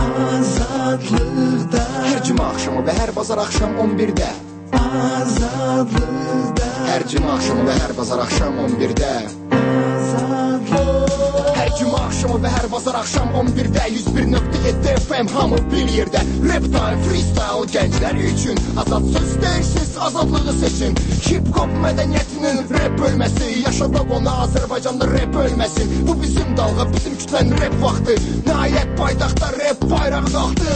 Azadlıqda. Hər cümə axşamı və hər bazar axşam 11-də. Azadlıqda. Hər cümə axşamı və hər bazar axşam 11-də. Hər cümə axşamı və hər bazar axşam 11-də 101.7 FM hamı bir yerdə. Rap time, freestyle gənclər üçün azad söz deyirsiz, azadlığı seçin. Hip-hop mədəniyyətinin rap bölməsi, yaşadaq ona Azərbaycanda rap ölməsin. Bu bizim dalğa, bizim kütlənin rap vaxtı. Nəhayət paytaxtda rap bayrağı qalxdı.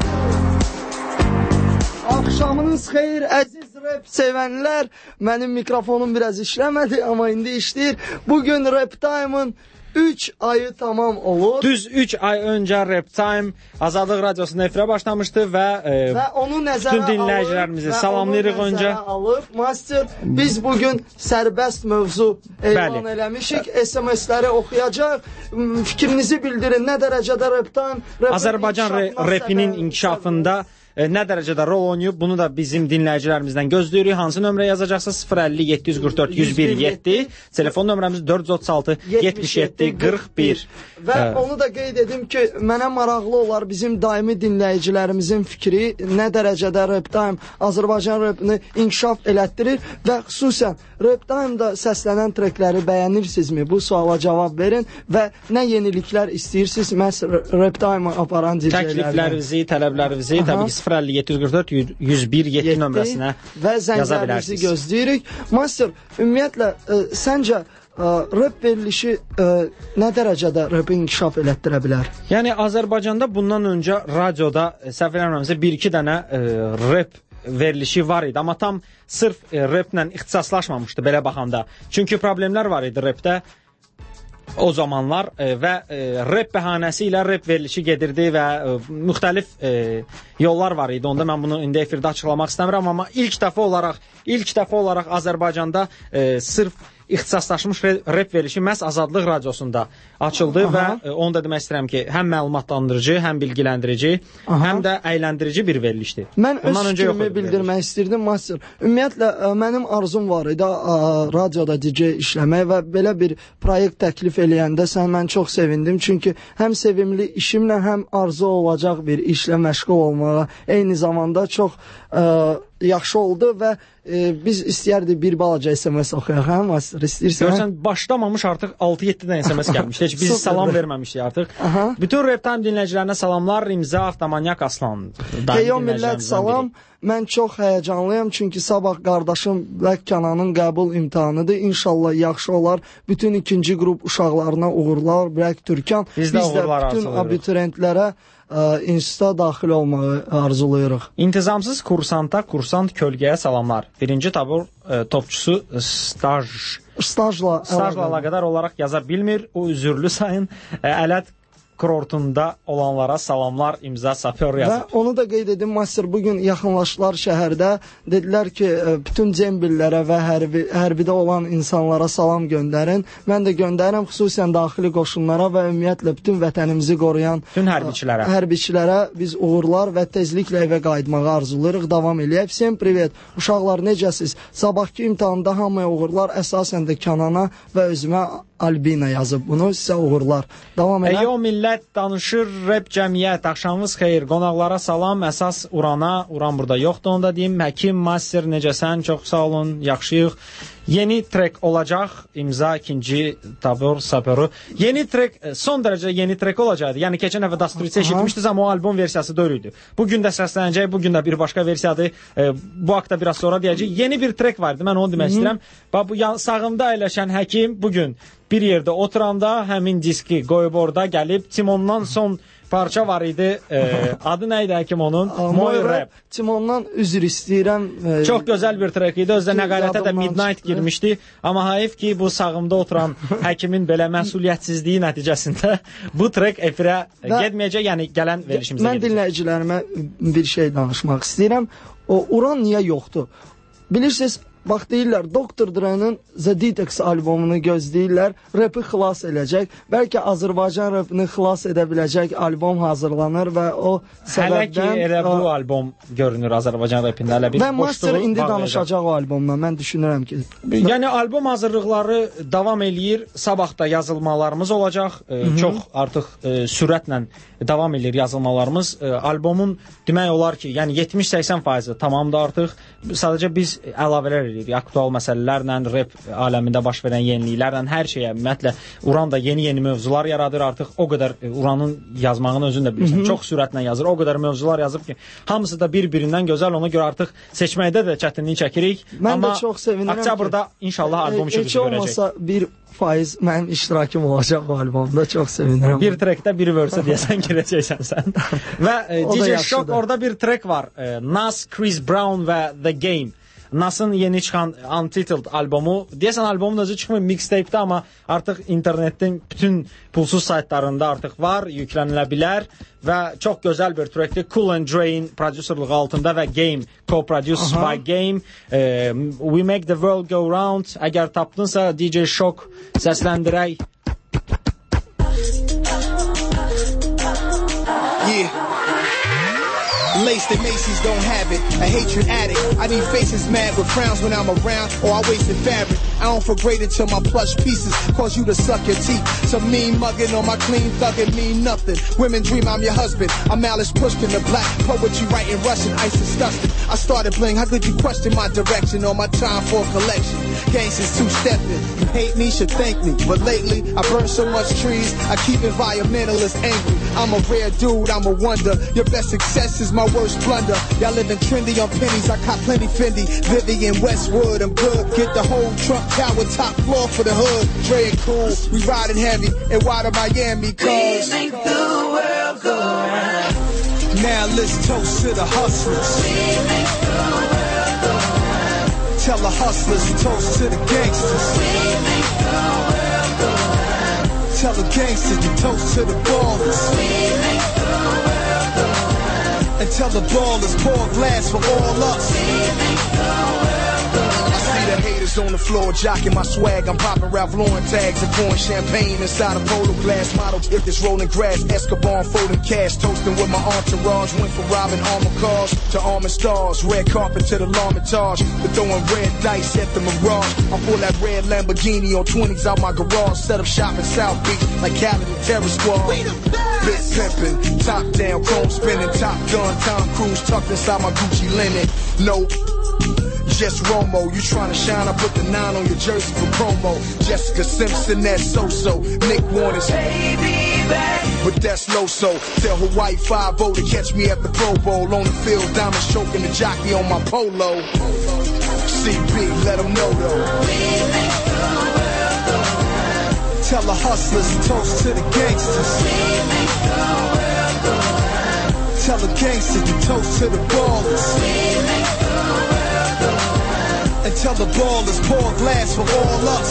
Axşamınız xeyir əziz rap sevənlər. Mənim mikrofonum biraz işləmədi, amma indi işləyir. Bugün Rap Time'ın 3 ayı tamam olur. Düz 3 ay öncə Rap Time Azadlıq Radiosunda efirə başlamışdı və onu nəzərə bütün dinləyicilərimizi salamlayırıq öncə. Master, biz bugün sərbəst mövzu elan eləmişik. SMS-ləri oxuyacaq. Fikrinizi bildirin. Nə dərəcədə Rap Time Azərbaycan rapinin inkişafında nə dərəcədə rol oynayıb, bunu da bizim dinləyicilərimizdən gözləyirik. Hansı nömrə yazacaqsa 050 744 101 7, telefon nömrəmiz 436 77 41. Və onu da qeyd edim ki, mənə maraqlı olar bizim daimi dinləyicilərimizin fikri, nə dərəcədə Rap Time Azərbaycan rapini inkişaf elətdirir və xüsusən Rap Time-da səslənən trekləri bəyənirsinizmi? Bu suala cavab verin və nə yeniliklər istəyirsiniz məhz Rap Time-ı aparan DJ-lərdən? Təkliflərinizi, tələblərinizi təbii ki 050 744 101 7 nömrəsinə və zənglərinizi gözləyirik. Master, ümumiyyətlə səncə rap verilişi nə dərəcədə rapı inkişaf elətdirə bilər? Yəni Azərbaycanda bundan öncə radioda səhv eləmirəmsə 1-2 dənə rap verilişi var idi, amma tam sırf raplə ixtisaslaşmamışdı belə baxanda. Çünki problemlər var idi rapdə o zamanlar və rap bəhanəsi ilə rap verilişi gedirdi və müxtəlif yollar var idi. Onda mən bunu indi efirdə açıqlamaq istəmirəm, amma ilk dəfə olaraq Azərbaycanda sırf ixtisaslaşmış rap verilişi məhz Azadlıq Radiosunda açıldı və onu da demək istəyirəm ki, həm məlumatlandırıcı, həm bilgiləndirici, həm də əylendirici bir verilişdir. Mən öz fikrimi bildirmək istirdim, Master. Ümumiyyətlə, mənim arzum var idi radioda DJ işləmək və belə bir proyekt təklif eləyəndə mən çox sevindim. Çünki həm sevimli işimlə, həm arzu olacaq bir işlə məşğul olmağa eyni zamanda çox yaxşı oldu və biz istəyərdik bir balaca SMS oxuyaq, hə Master, istəyirsən? Görsən, başlamamış artıq 6-7 dənə SMS gəlmişdi, heç biz salam verməmişdik artıq. Bütün Rap Time dinləyicilərinə salamlar, İmza Avtomanyak Aslan. Heyo millət, salam. Mən çox həyəcanlıyam, çünki sabah qardaşım Black Cananın qəbul imtahanıdır. İnşallah yaxşı olar. Bütün ikinci qrup uşaqlarına uğurlar, Black Türkan. Biz də bütün abituriyentlərə instituta daxil olmağı arzulayırıq. İntizamsız kursanta, kursant kölgəyə salamlar. Birinci tabur topçusu stajla əlaqədar olaraq yaza bilmir. O üzürlü sayın Ələt kurortunda olanlara salamlar, İmza Sapyor yazıb. Və onu da qeyd edim, Master, bugün yaxınlaşdılar şəhərdə. Dedilər ki, bütün cembillərə və hərbidə olan insanlara salam göndərin. Mən də göndərirəm xüsusən daxili qoşunlara və ümumiyyətlə bütün vətənimizi qoruyan bütün hərbiçilərə biz uğurlar və tezliklə evə qayıtmağı arzulayırıq. Davam eləyək. Всем привет. Uşaqlar, necəsiz? Sabahki imtahanda hamıya uğurlar, əsasən də Kanana və özümə Albina yazıb bunu. Sizə uğurlar. Davam elə. Eyo millət, danışır rap cəmiyyət. Axşamınız xeyir. Qonaqlara salam. Əsas Urana. Uran burada yoxdur, onu da deyim. Həkim, Master, necəsən? Çox sağ olun. Yaxşıyıq. Yeni trek olacaq. İmza ikinci tabur Sapyoru. Yeni trek, son dərəcə yeni trek olacaqdı. Yəni keçən dəfə Dasturice eşitmişdiniz, amma o albom versiyası deyildi. Bugün də səslənəcək, bugün də bir başqa versiyadır. Bu haqda biraz sonra deyəcək. Yeni bir trek vardı. Mən onu demək istəyirəm. Bax bu sağımda əyləşən Həkim bugün bir yerdə oturanda həmin diski qoyub orada gəlib Timondan son parça var idi. Adı nə idi Həkim onun? Moy Rap. Timondan üzr istəyirəm. Çox gözəl bir trek idi. Özdə nəqalətə də Midnight girmişdi. Amma hayf ki, bu sağımda oturan Həkimin belə məsuliyyətsizliyi nəticəsində bu trek efirə getməyəcək, yəni gələn verilişimizə gedəcək. Mən dinləyicilərimə bir şey danışmaq istəyirəm. O Uran niyə yoxdur? Bilirsiniz, bax deyirlər, Dr. Dre-nin The Detox albomunu gözləyirlər, rapi xilas eləyəcək. Bəlkə Azərbaycan rapini xilas edə biləcək albom hazırlanır və o səbəbdən... Hələ ki, elə bu albom görünür Azərbaycan rapində. Hələ bir və Master indi danışacaq o albomdan, mən düşünürəm ki... Yəni, albom hazırlıqları davam eləyir, sabah da yazılmalarımız olacaq, çox artıq sürətlə davam eləyir yazılmalarımız. Albomun demək olar ki, yəni 70-80% tamamdır artıq. Sadəcə biz əlavələr edirik, aktual məsələlərlə, rap aləmində baş verən yeniliklərlə, hər şeyə, ümumiyyətlə, Uran da yeni mövzular yaradır artıq, o qədər Uranın yazmağını özün də bilirsən, çox sürətlə yazır, o qədər mövzular yazıb ki, hamısı da bir-birindən gözəl, ona görə artıq seçməkdə də çətinlik çəkirik. Mən də çox sevinirəm ki, oktyabrda inşallah albom işi bizi görəcək. Heç olmasa 1% mənim iştirakım olacaq o albomda, çox sevinirəm. Bir trekdə biri versə deyəsən girəcəksən sən. Və DJ Shock orada bir trek var, Nas, Chris Brown və The Game. Nas'ın yeni çıxan Untitled albomu. Deyəsən albomun özü çıxmır mixtape'də, amma artıq internetin bütün pulsuz saytlarında artıq var, yüklənilə bilər və çox gözəl bir trackdir. Cool and Dre'in prodüserlığı altında və Game, co-produced by Game. We Make the World Go Round. Əgər tapdınsa DJ Shock səsləndirək. Yeah. Laced and Macy's don't have it. A hatred addict. I need faces mad with frowns when I'm around, or I wasted fabric. I don't feel great until my plush pieces cause you to suck your teeth. Some mean mugging on my clean thugging mean nothing. Women dream I'm your husband. I'm Alice Pushkin, the black poetry writing Russian. Ice disgusting. I started bling. How could you question my direction or my time for a collection? Gangsters two-stepping. You hate me, should thank me. But lately, I burn so much trees, I keep environmentalists angry. I'm a rare dude, I'm a wonder. Your best success is my worst blunder. Y'all living trendy on pennies, I cop plenty Fendi. Vivian Westwood, I'm good. Get the whole Trump Tower top floor for the hood. Dre and Cool, we riding heavy and wide of Miami cause we make the world go round. Now let's toast to the hustlers. We make the world go round. Tell the hustlers, toast to the gangsters. We make the world go round. Tell the gangsters to toast to the ballers. We make the world go round. And tell the ballers pour a glass for all us. We make the world go round. I see the haters on the floor jocking my swag. I'm popping Ralph Lauren tags and pouring champagne inside a polo glass model. If it's rolling grass, Escobar folding cash, toasting with my entourage. Went from robbing armored cars to armored stars, red carpet to the L'Armitage, to throwing red dice at the Mirage. I pull that red Lamborghini on 20s out my garage, set up shop in South Beach like Khaled and Terror Squad. Big pimpin', top down, chrome spinning, Top Gun, Tom Cruise tucked inside my Gucci linen. Nope. Just Romo, you tryna shine, I put the 9 on your jersey for promo. Jessica Simpson, that's so-so. Nick Warner's baby back, but that's low-so. Tell Hawaii 5-0 to catch me at the Pro Bowl. On the field, diamonds choking the jockey on my polo. CB, let them know though. we make the world go round. Tell the hustlers, toast to the gangsters. We make the world go round. Tell the gangsters to toast to the ballers. We make the world go round. And tell the ballers pour a glass for all us.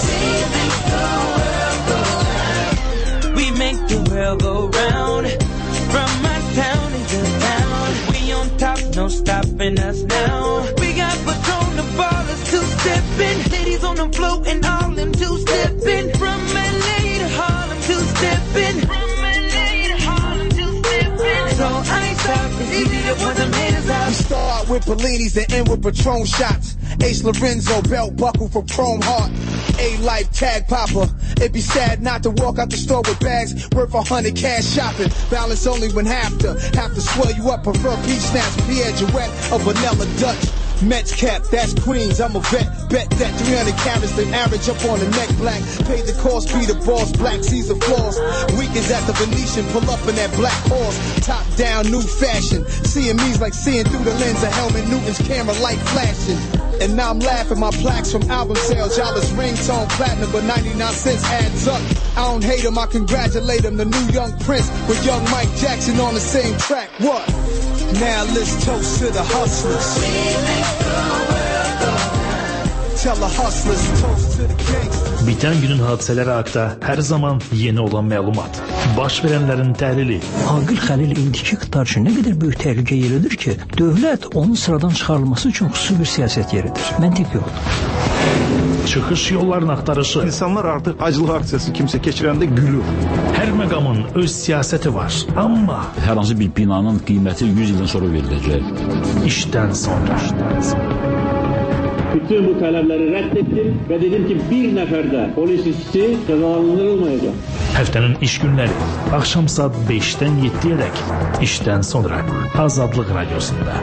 We make the world go round. From my town to your town, we on top, no stopping us now. We got Patron, the ballers two-stepping, ladies on the floor and all them two-stepping. From LA to Harlem two-stepping. From LA to Harlem two-stepping. So I ain't stop, it's easy to point them haters out. We start with Bellinis and end with Patron shots. Ace Lorenzo belt buckle from Chrome Heart. A-Life tag popper. It'd be sad not to walk out the store with bags worth 100 cash shopping. Balance only when have to swell you up. Prefer peach snaps, Pierre Jouet or Vanilla Dutch. Mets cap, that's Queens, I'm a vet. Bet that 300 carats, then average up on the neck black. Pay the cost, be the boss, black Caesar floors. Weekends at the Venetian, pull up in that black horse. Top down, new fashion. Seeing me's like seeing through the lens of Helmut Newton's camera light flashing. And now I'm laughing, my plaques from album sales. Y'all is ringtone platinum, but 99 cents adds up. I don't hate him, I congratulate him. The new young Prince with young Mike Jackson on the same track. What? Now let's toast to the hustlers. We make the world go round. Tell the hustlers, toast to the gangsters. Bitən günün hadisələri haqqında hər zaman yeni olan məlumat, baş verənlərin təhlili. Aqil Xəlil indiki iqtidar üçün nə qədər böyük təhlükə yeridir ki, dövlət onun sıradan çıxarılması üçün xüsusi bir siyasət yeridir. Məntiq yoxdur. Çıxış yollarını axtarışı. İnsanlar artıq acılıq aksiyası kimsə keçirəndə gülür. Hər məqamın öz siyasəti var. Amma hər hansı bir binanın qiyməti 100 ildən sonra veriləcək. İşdən sonra. Bütün bu tələbləri rədd etdim və dedim ki, bir nəfər də polis işçisi cəzalandırılmayacaq. Həftənin iş günləri axşam saat 5-dən 7-yədək işdən sonra Azadlıq Radiosunda.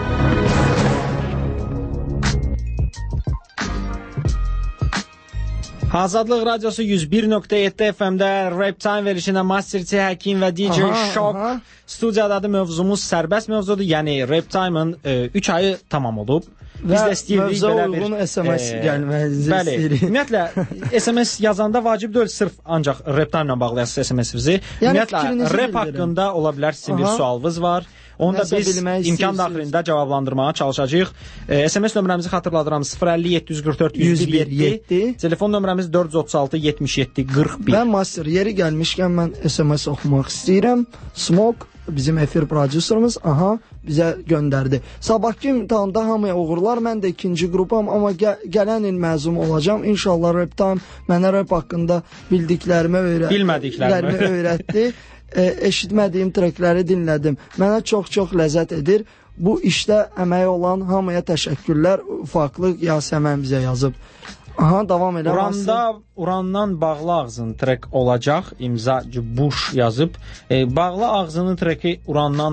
Azadlıq Radiosu 101.7 FM-də Rap Time verilişində Master C Həkim və DJ Shock studiyadadır. Mövzumuz sərbəst mövzudur. Yəni Rap Time-ın 3 ayı tamam olub. Biz də istəyirdik belə bir SMS gəlmənizi istəyirik. Ümumiyyətlə SMS yazanda vacib deyil, sırf ancaq Rap Time-la bağlayasınız SMS-imizi. Ümumiyyətlə rap haqqında ola bilər sizin bir sualınız var. Onu da biz imkan daxilində cavablandırmağa çalışacağıq. SMS nömrəmizi xatırladıram 050 744 101 telefon nömrəmiz 436 77 41. Və Master, yeri gəlmişkən mən SMS oxumaq istəyirəm. Smoke, bizim efir prodüserimiz, bizə göndərdi. Sabahki imtahanda hamıya uğurlar, mən də ikinci qrupam, amma gələn il məzun olacağım. İnşallah Rap Time mənə rap haqqında bildiklərimi öyrətdi. Eşitmədiyim trekləri dinlədim. Mənə çox-çox ləzzət edir. Bu işdə əməyi olan hamıya təşəkkürlər. Ufaqlıq Yasəmən bizə yazıb. Davam elə. Urandan bağlı ağzının trek olacaq. İmza Bush yazıb. Bağlı ağzının treki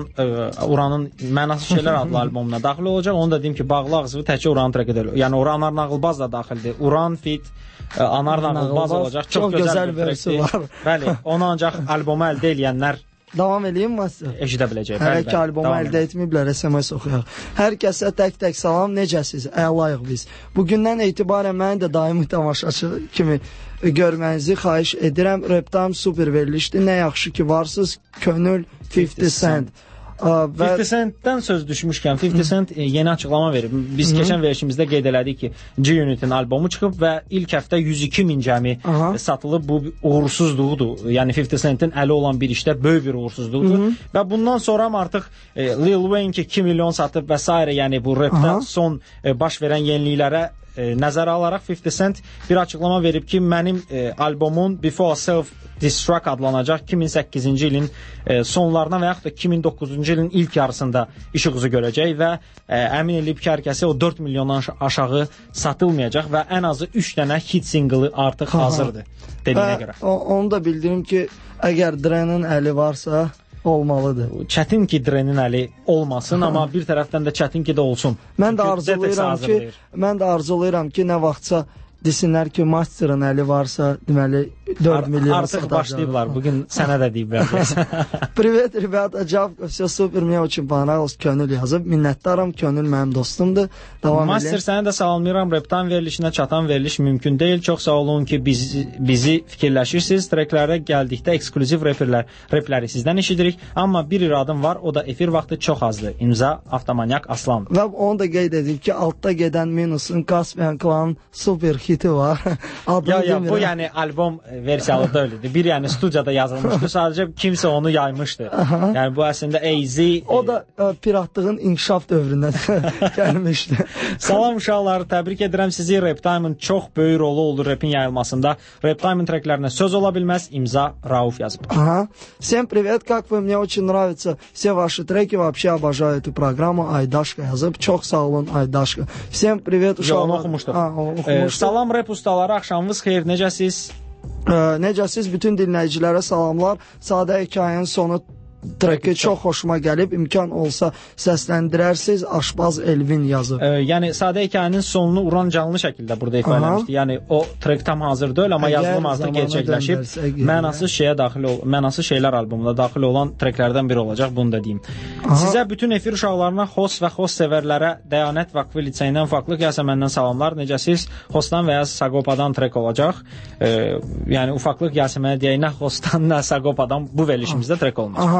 Uranın mənasız şeylər adlı albomuna daxil olacaq. Onu da deyim ki, bağlı ağzı təkcə Uranın treki deyil. Yəni Anar Nağılbaz da daxildir. Uran fit Anar Nağılbaz olacaq. Çox gözəl bir versi var. Bəli, onu ancaq albomu əldə edənlər davam eləyim Master. Eşidə biləcək. Hələ ki albomu əldə etməyiblər, SMS oxuyaq. Hər kəsə tək-tək salam, necəsiz? Əlayıq biz. Bugündən etibarən məni də daimi tamaşaçı kimi görmənizi xahiş edirəm. Rap Time super verilişdir. Nə yaxşı ki varsınız. Könül 50 Cent. 50 Cent'dən söz düşmüşkən 50 Cent yeni açıqlama verib. Biz keçən verilişimizdə qeyd elədik ki, G-Unit'in albomu çıxıb və ilk həftə 102 min cəmi satılıb. Bu uğursuzluğudur. Yəni 50 Cent'in əli olan bir işdə böyük bir uğursuzluqdur. Və bundan sonra artıq Lil Wayne ki 2 milyon satıb və s. yəni bu rapda son baş verən yeniliklərə nəzərə alaraq 50 Cent bir açıqlama verib ki, mənim albomun Before Self Destruct adlanacaq 2008-ci ilin sonlarına və yaxud da 2009-cu ilin ilk yarısında işıq üzü görəcək və əmin edib ki, hər kəsi o 4 milyondan aşağı satılmayacaq və ən azı 3 dənə hit singlı artıq hazırdır dediyinə görə. Onu da bildirim ki, əgər Dre'nin əli varsa olmalıdır. Çətin ki Dre'nin əli olmasın, amma bir tərəfdən də çətin ki də olsun. Mən də arzulayıram ki, nə vaxtsa desinlər ki, Master'ın əli varsa, deməli 4 milyon artıq başlayıblar. Bugün sənə də deyiblər. Привет, ребята, Javko, все супер, мне очень понравилось, Könül yazıb. Minnətdaram, Könül mənim dostumdur. Master, səni də salamlayıram. Reptan verilişinə çatan veriliş mümkün deyil. Çox sağ olun ki, bizi fikirləşirsiniz. Treklərə gəldikdə ekskluziv repləri sizdən eşidirik. Amma bir iradım var, o da efir vaxtı çox azdır. İmza Avtomanyak Aslan. Və onu da qeyd edib ki, altda gedən Minus'un Caspian Clan super hiti var. Bu yəni albom versiyalı deyildi. Bir yəni studiyada yazılmışdı. Sadəcə kimsə onu yaymışdı. Yəni bu əslində AZ. O da piratlığın inkişaf dövründən gəlmişdi. Salam uşaqlar, təbrik edirəm sizi. Rap Time-ın çox böyük rolu olur rapin yayılmasında. Rap Time-ın treklərinə söz ola bilməz. İmza Rauf yazıb. Всем привет, как вы, мне очень нравятся все ваши треки, вообще обожаю эту программу. Aydaşka yazıb. Çox sağ olun Aydaşka. Всем привет uşaqlar. Onu oxumuşdur. Salam rap ustaları, axşamınız xeyir, necəsiz? Necəsiz? Bütün dinləyicilərə salamlar. Sadə hekayənin sonu treki çox xoşuma gəlib. İmkan olsa səsləndirərsiniz. Aşbaz Elvin yazıb. Yəni sadə hekayənin sonunu Uran canlı şəkildə burada ifa eləmişdi. Yəni o trek tam hazır deyil, amma yazılım artıq gerçəkləşib. Mənasız şeylər albomunda daxil olan treklərdən biri olacaq, bunu da deyim. Sizə bütün efir uşaqlarına, host və host sevərlərə Dəyanət Vakfı liseyindən Ufaqlıq Yasəməndən salamlar. Necəsiz? Hostdan və ya Sagopadan trek olacaq. Yəni Ufaqlıq Yasəmənə deyək, nə hostdan, nə Sagopadan bu verilişimizdə trek olmayacaq.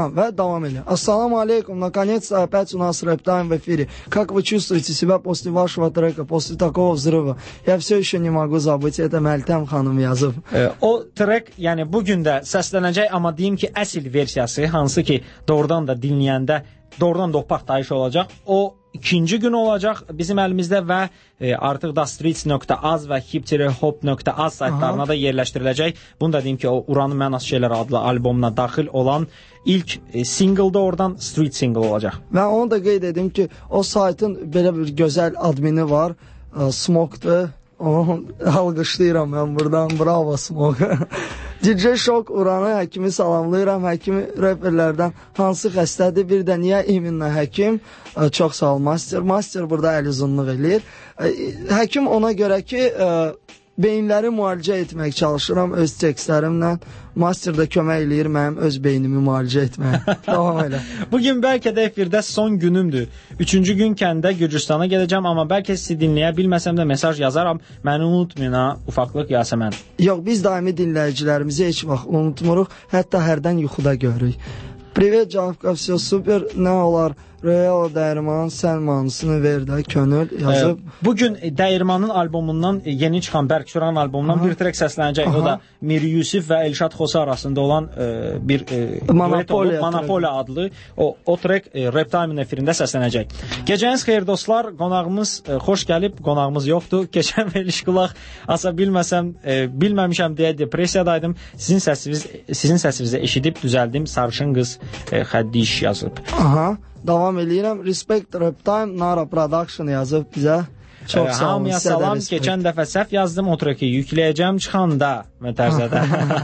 və davam edir. Assalamu alaikum, наконец-то опять у нас рэп-тайм в эфире. Как вы чувствуете себя после вашего трека, после такого взрыва? Я все еще не могу забыть, это Meltem xanım yazıb. O trek, yəni bugün də səslənəcək, amma deyim ki, əsl versiyası, hansı ki, doğrudan da dinləyəndə doğrudan da o partlayış olacaq. O ikinci gün olacaq bizim əlimizdə və artıq da streets.az və hip-hop.az saytlarına da yerləşdiriləcək. Bunu da deyim ki, o Uranın Mənası Şeylər adlı albomuna daxil olan ilk single da oradan street single olacaq. Və onu da qeyd edim ki, o saytın belə bir gözəl admini var, Smoke'dur. Onu alqışlayıram mən buradan, bravo Smoke. DJ Shock Uranı Həkimi salamlayıram. Həkimi reperlərdən hansı xəstədir? Bir də niyə İminlə Həkim? Çox sağ ol Master. Master burada əl uzunluq eləyir. Həkim ona görə ki, beyinləri müalicə etmək çalışıram öz tekstlərimlə. Master da kömək eləyir mənim öz beynimi müalicə etməyə. Tamam elə. Bugün bəlkə də efirdə son günümdür. 3-cü gün kəndə Gürcüstana gedəcəm, amma bəlkə sizi dinləyə bilməsəm də mesaj yazaram. Məni unutmayın ha, ufaqlıq Yasəmən. Yox, biz daimi dinləyicilərimizi heç vaxt unutmuruq, hətta hərdən yuxuda görürük. Privet Cavabka, все super, nə olar? Royal Dəyirmanın sən manısını ver də, könül yazıb. Bugün Dəyirmanın albomundan, yeni çıxan Bərk Süran albomundan bir trek səslənəcək. O da Mir Yusif və Elşad Xosa arasında olan bir Monopolia adlı o trek Rap Time-ın efirində səslənəcək. Gecəniz xeyir dostlar, qonağımız xoş gəlib, qonağımız yoxdur. Keçən veriliş qulaq asa bilməsəm, bilməmişəm deyə depressiyadaydım. Sizin səsinizi eşidib düzəldim. Sarışın qız Xəddiş yazıb. Aha. Davam eləyirəm. Respect Rap Time, Nara Production yazıb bizə. Çox sağ olun. Hamıya salam. Keçən dəfə səhv yazdım, o treki yükləyəcəm çıxanda mütərzədə.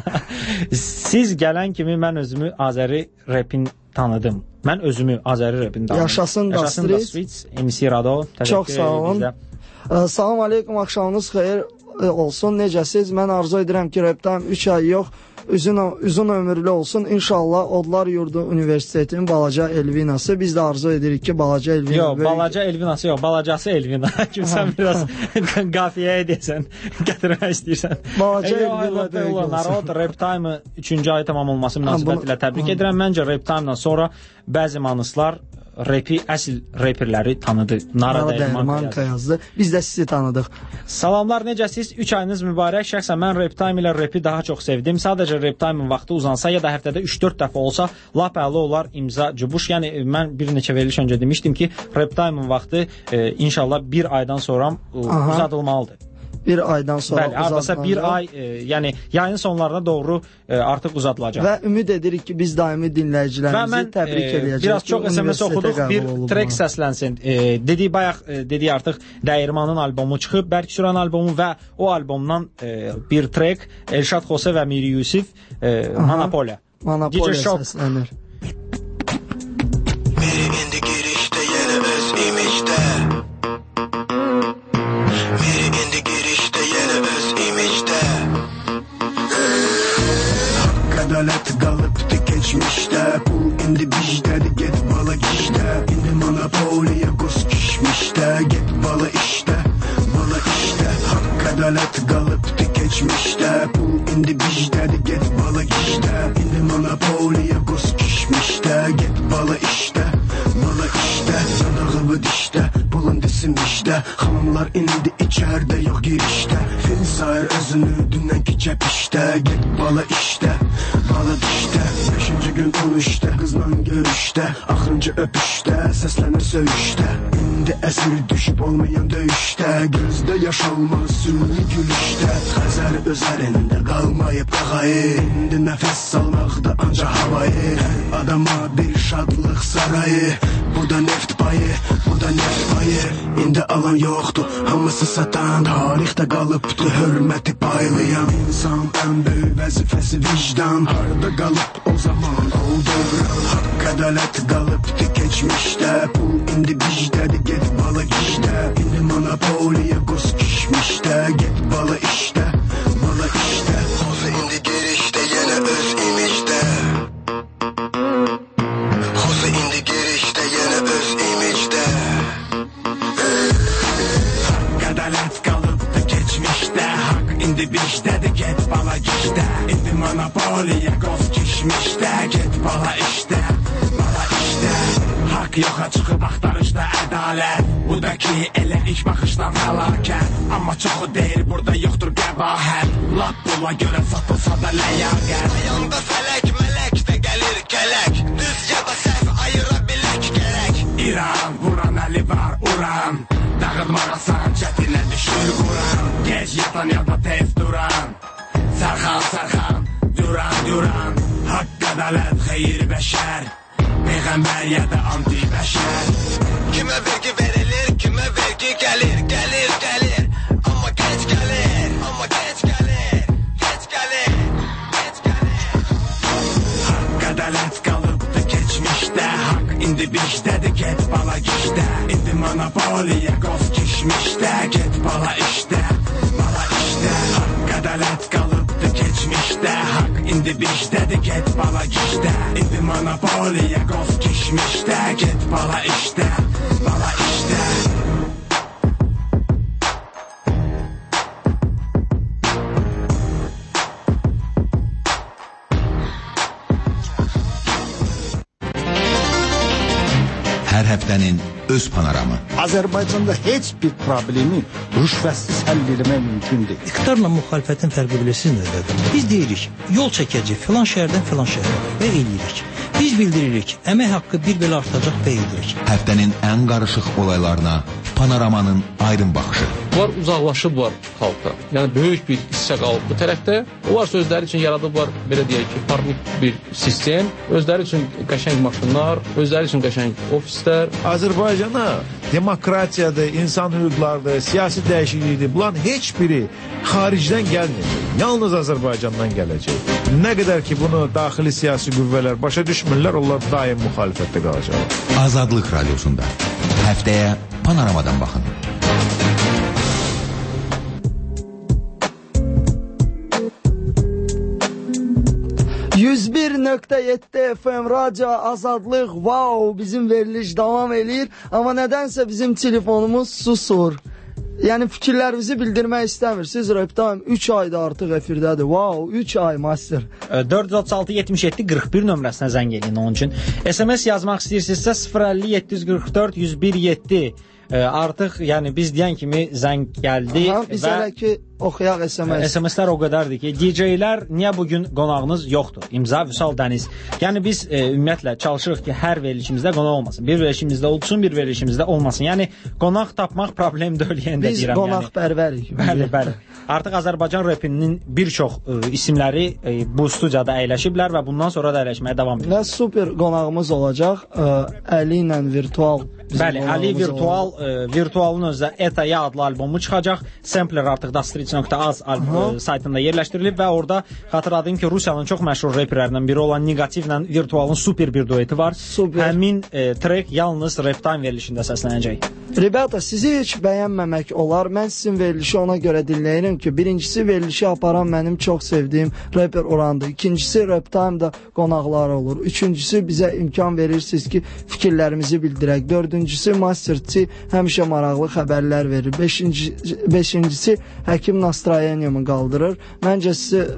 Siz gələn kimi mən özümü Azəri rapin tanıdım. Mən özümü Azəri rapin tanıdım. Yaşasın da Streets, MC Rado. Çox sağ olun. Salam aleykum, axşamınız xeyir olsun. Necəsiz? Mən arzu edirəm ki, Rap Time 3 ay yox, uzun ömürlü olsun. İnşallah Odlar Yurdu Universitetinin balaca Elvinası. Biz də arzu edirik ki, balaca Elvina. Yox, balaca Elvinası yox, balacası Elvina. Kimsən biraz qafiyəyə desən, gətirmək istəyirsən. Balaca Elvina böyük olsun. Narod Rap Time-ı 3-cü ayı tamam olması münasibətilə təbrik edirəm. Məncə Rap Time-dan sonra bəzi manıslar rapi, əsl reperləri tanıdı. Nara Dəyirmanka yazdı. Biz də sizi tanıdıq. Salamlar, necəsiz? 3 ayınız mübarək. Şəxsən mən Rap Time ilə rapi daha çox sevdim. Sadəcə Rap Time-ın vaxtı uzansa ya da həftədə 3-4 dəfə olsa lap əla olar, imza cübuş. Yəni mən bir neçə veriliş öncə demişdim ki, Rap Time-ın vaxtı inşallah bir aydan sonra uzadılmalıdır. Bir aydan sonra bəli, hardasa bir ay, yəni yayın sonlarına doğru artıq uzadılacaq. Və ümid edirik ki, biz daimi dinləyicilərimizi təbrik edəcəyik. Biraz çox SMS oxuduq, bir trek səslənsin. Dedik artıq Dəyirmanın albomu çıxıb, Bərk Süran albomu və o albomdan bir trek Elşad Xosa və Mir Yusif Monopolia. Monopolia səslənir. Miri indi girişdə yenə öz imicdə. Miri indi girişdə yenə öz imicdə. Haqq ədalət qalıbdı keçmişdə. Pul indi bijdədir, get bala gişdə. İndi monopoliya qos kişmişdə. Get bala işdə, bala işdə. Haqq ədalət qalıbdı keçmişdə. Pul indi bijdədir, get bala gişdə. İndi monopoliya qos kişmişdə. Get bala işdə, bala işdə. Yanağımı dişdə, bulun disim işdə. Xanımlar indi içərdə, yox girişdə. Fil sayır özünü dünənki kəpişdə. Get bala işdə, bala dişdə. 5-ci gün 13-də qızla görüşdə. Axırıncı öpüşdə, səslənir söyüşdə. İndi əsir düşüb olmayan döyüşdə. Gözdə yaş olmaz sürü gülüşdə. Xəzər özərində qalmayıb qağayı. İndi nəfəs salmaqda ancaq havayı. Hər adama bir şadlıq sarayı. Bu da neft payı, bu da neft payı. İndi alan yoxdur, hamısı satan. Tarixdə qalıbdı hörməti paylayan. İnsan ən böyük vəzifəsi vicdan. Harada qalıb o zaman o dövran. Haqq ədalət qalıbdı keçmişdə. Pul indi bijdədir, get bala gişdə. İndi monopoliya qos kişmişdə. Get bala işdə, bala işdə. Xosa indi girişdə yenə öz imicdə. Xosa indi girişdə yenə öz imicdə. Haqq ədalət qalıbdı keçmişdə. Haqq indi bijdədir, get bala gişdə. İndi monopoliya qos kişmişdə. Get bala işdə. Haqq yoxa çıxıb axtarışda ədalət. Bu da ki, elə ilk baxışdan fəlakət. Amma çoxu deyir, burada yoxdur qəbahət. Lap pula görə satılsa da ləyaqət. Ayağında fələk, mələk də gəlir gələk. Düz ya da səhv ayıra bilək gərək. İran, vuran əli var, uran. Dağıtmağa sağın çətinə düşür quran. Gec yatan ya da tez duran. Sərxan, sərxan, duran, duran. Haqq, ədalət, xeyir, bəşər. Peyğəmbər ya da anti-bəşər. Kimə vergi verilir, kimə vergi gəlir, gəlir, gəlir. Amma gec gəlir, amma gec gəlir, gec gəlir, gec gəlir. Haqq, ədalət qalıbdı keçmişdə. Haqq indi bizdədir, get bala gişdə. İndi monopoliya qoz kişmişdə. Get bala işdə, bala işdə. Haqq, ədalət qalıbdı keçmişdə. Haqq indi bizdədir, get bala gişdə. İndi monopoliya qoz kişmişdə. Get bala işdə, bala işdə. Hər həftənin öz panoramı. Azərbaycanda heç bir problemi rüşvətsiz həll etmək mümkün deyil. İqtidarla müxalifətin fərqi bilirsiniz nədir? Biz deyirik, yol çəkəcək filan şəhərdən filan şəhərə və eləyirik. Biz bildiririk, əmək haqqı bir belə artacaq və edirik. Həftənin ən qarışıq olaylarına panoramanın aydın baxışı. Var uzaqlaşıblar xalqda. Yəni böyük bir hissə qalıb bu tərəfdə. Onlar özləri üçün yaradıblar, belə deyək ki, farklı bir sistem. Özləri üçün qəşəng maşınlar, özləri üçün qəşəng ofislər. Azərbaycana demokratiyadır, insan hüquqlarıdır, siyasi dəyişiklikdir. Bunların heç biri xaricdən gəlmir. Yalnız Azərbaycandan gələcək. Nə qədər ki bunu daxili siyasi qüvvələr başa düşmürlər, onlar daim müxalifətdə qalacaq. Azadlıq Radiosunda. Həftəyə panoramadan baxın. 101.7 FM Radyo Azadlıq, wow, bizim veriliş devam edir. Amma nədənsə bizim telefonumuz susur. Yəni fikirlərinizi bildirmək istəmirsiniz. Reptime 3 ayda artıq efirdədir. Wow, 3 ay master. 436-77-41 nömrəsinə zəng edin onun üçün. SMS yazmaq istəyirsinizsə 050-744-101-7. Artıq yəni biz deyən kimi zəng gəldi. Biz hələ ki oxuyaq SMS. SMS-lər o qədərdir ki, DJ-lər niyə bugün qonağınız yoxdur? İmza Vüsal Dəniz. Yəni biz ümumiyyətlə çalışırıq ki, hər verilişimizdə qonaq olmasın. Bir verilişimizdə olsun, bir verilişimizdə olmasın. Yəni qonaq tapmaq problem deyil, yəni də deyirəm. Biz qonaqpərvərik. Bəli, bəli. Artıq Azərbaycan rapinin bir çox isimləri bu studiyada əyləşiblər və bundan sonra da əyləşməyə davam edir. Və super qonağımız olacaq. Əli ilə virtual. Bəli, Əli virtualın özü ETA-ya adlı albomu çıxacaq. Sampler artıq Dastritz.az saytında yerləşdirilib və orada xatırladım ki, Rusiyanın çox məşhur reperlərindən biri olan Negativlə virtualın super bir dueti var. Həmin track yalnız Reptime verilişində səslənəcək. Ribata, sizi heç bəyənməmək olar. Mən sizin verilişi ona görə dinləyirəm ki, birincisi verilişi aparan mənim çox sevdiyim rapper Orandır. İkincisi Reptime'da qonaqlar olur. Üçüncüsü bizə imkan verirsiniz ki, fikirlərimizi bildirək. Dördüncüsü Master-T həmişə maraqlı xəbərlər verir. Beşincisi Həkim Nastroyeniyamı qaldırır. Məncə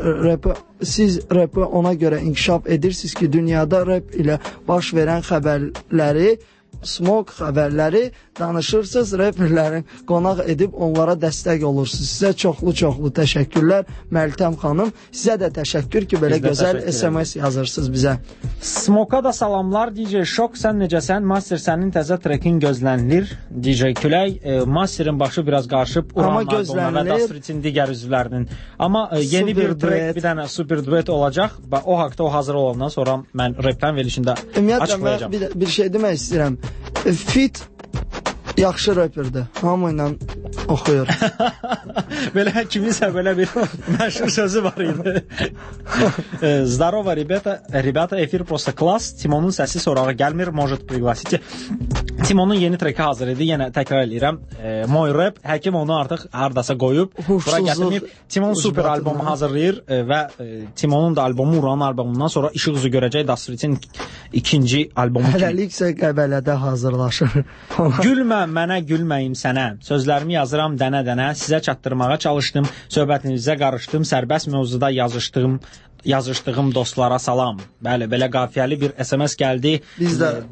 siz rapı ona görə inkişaf edirsiniz ki, dünyada rap ilə baş verən xəbərləri, smoke xəbərləri danışırsınız, rapperlərin qonaq edib onlara dəstək olursunuz. Sizə çoxlu təşəkkürlər Məltəm xanım. Sizə də təşəkkür ki, belə gözəl SMS yazırsınız bizə. Smoke'a da salamlar. DJ Şok, sən necəsən? Master, sənin təzə trekin gözlənilir. DJ Külək, Master'in başı biraz qarışıb Uran albomuna və Dastritzin digər üzvlərinin. Amma yeni bir trek, bir dənə super duet olacaq. O haqda o hazır olandan sonra mən rapdən verilişində açıqlayacağım. Ümumiyyətlə, bir şey demək istəyirəm. Fit yaxşı rapperdir. Hamı ilə oxuyur. Belə kiminsə belə bir məşhur sözü var idi. Здорово, ребята, эфир просто класс. Timonun səsi sorağı gəlmir, может пригласите. Timonun yeni treki hazır idi. Yenə təkrar edirəm. Moy Rap, Həkim onu artıq hardasa qoyub, bura gətirməyib. Timon super albomu hazırlayır və Timonun da albomu Uranın albomundan sonra işıq üzü görəcək Dastritzin ikinci albomu kimi. Hələliksə Qəbələdə hazırlaşır. Gülmə mənə, gülməyim sənə. Sözlərimi yazıram dənə-dənə. Sizə çatdırmağa çalışdım. Söhbətinizə qarışdım. Sərbəst mövzuda yazışdığım dostlara salam. Bəli, belə qafiyəli bir SMS gəldi. Biz də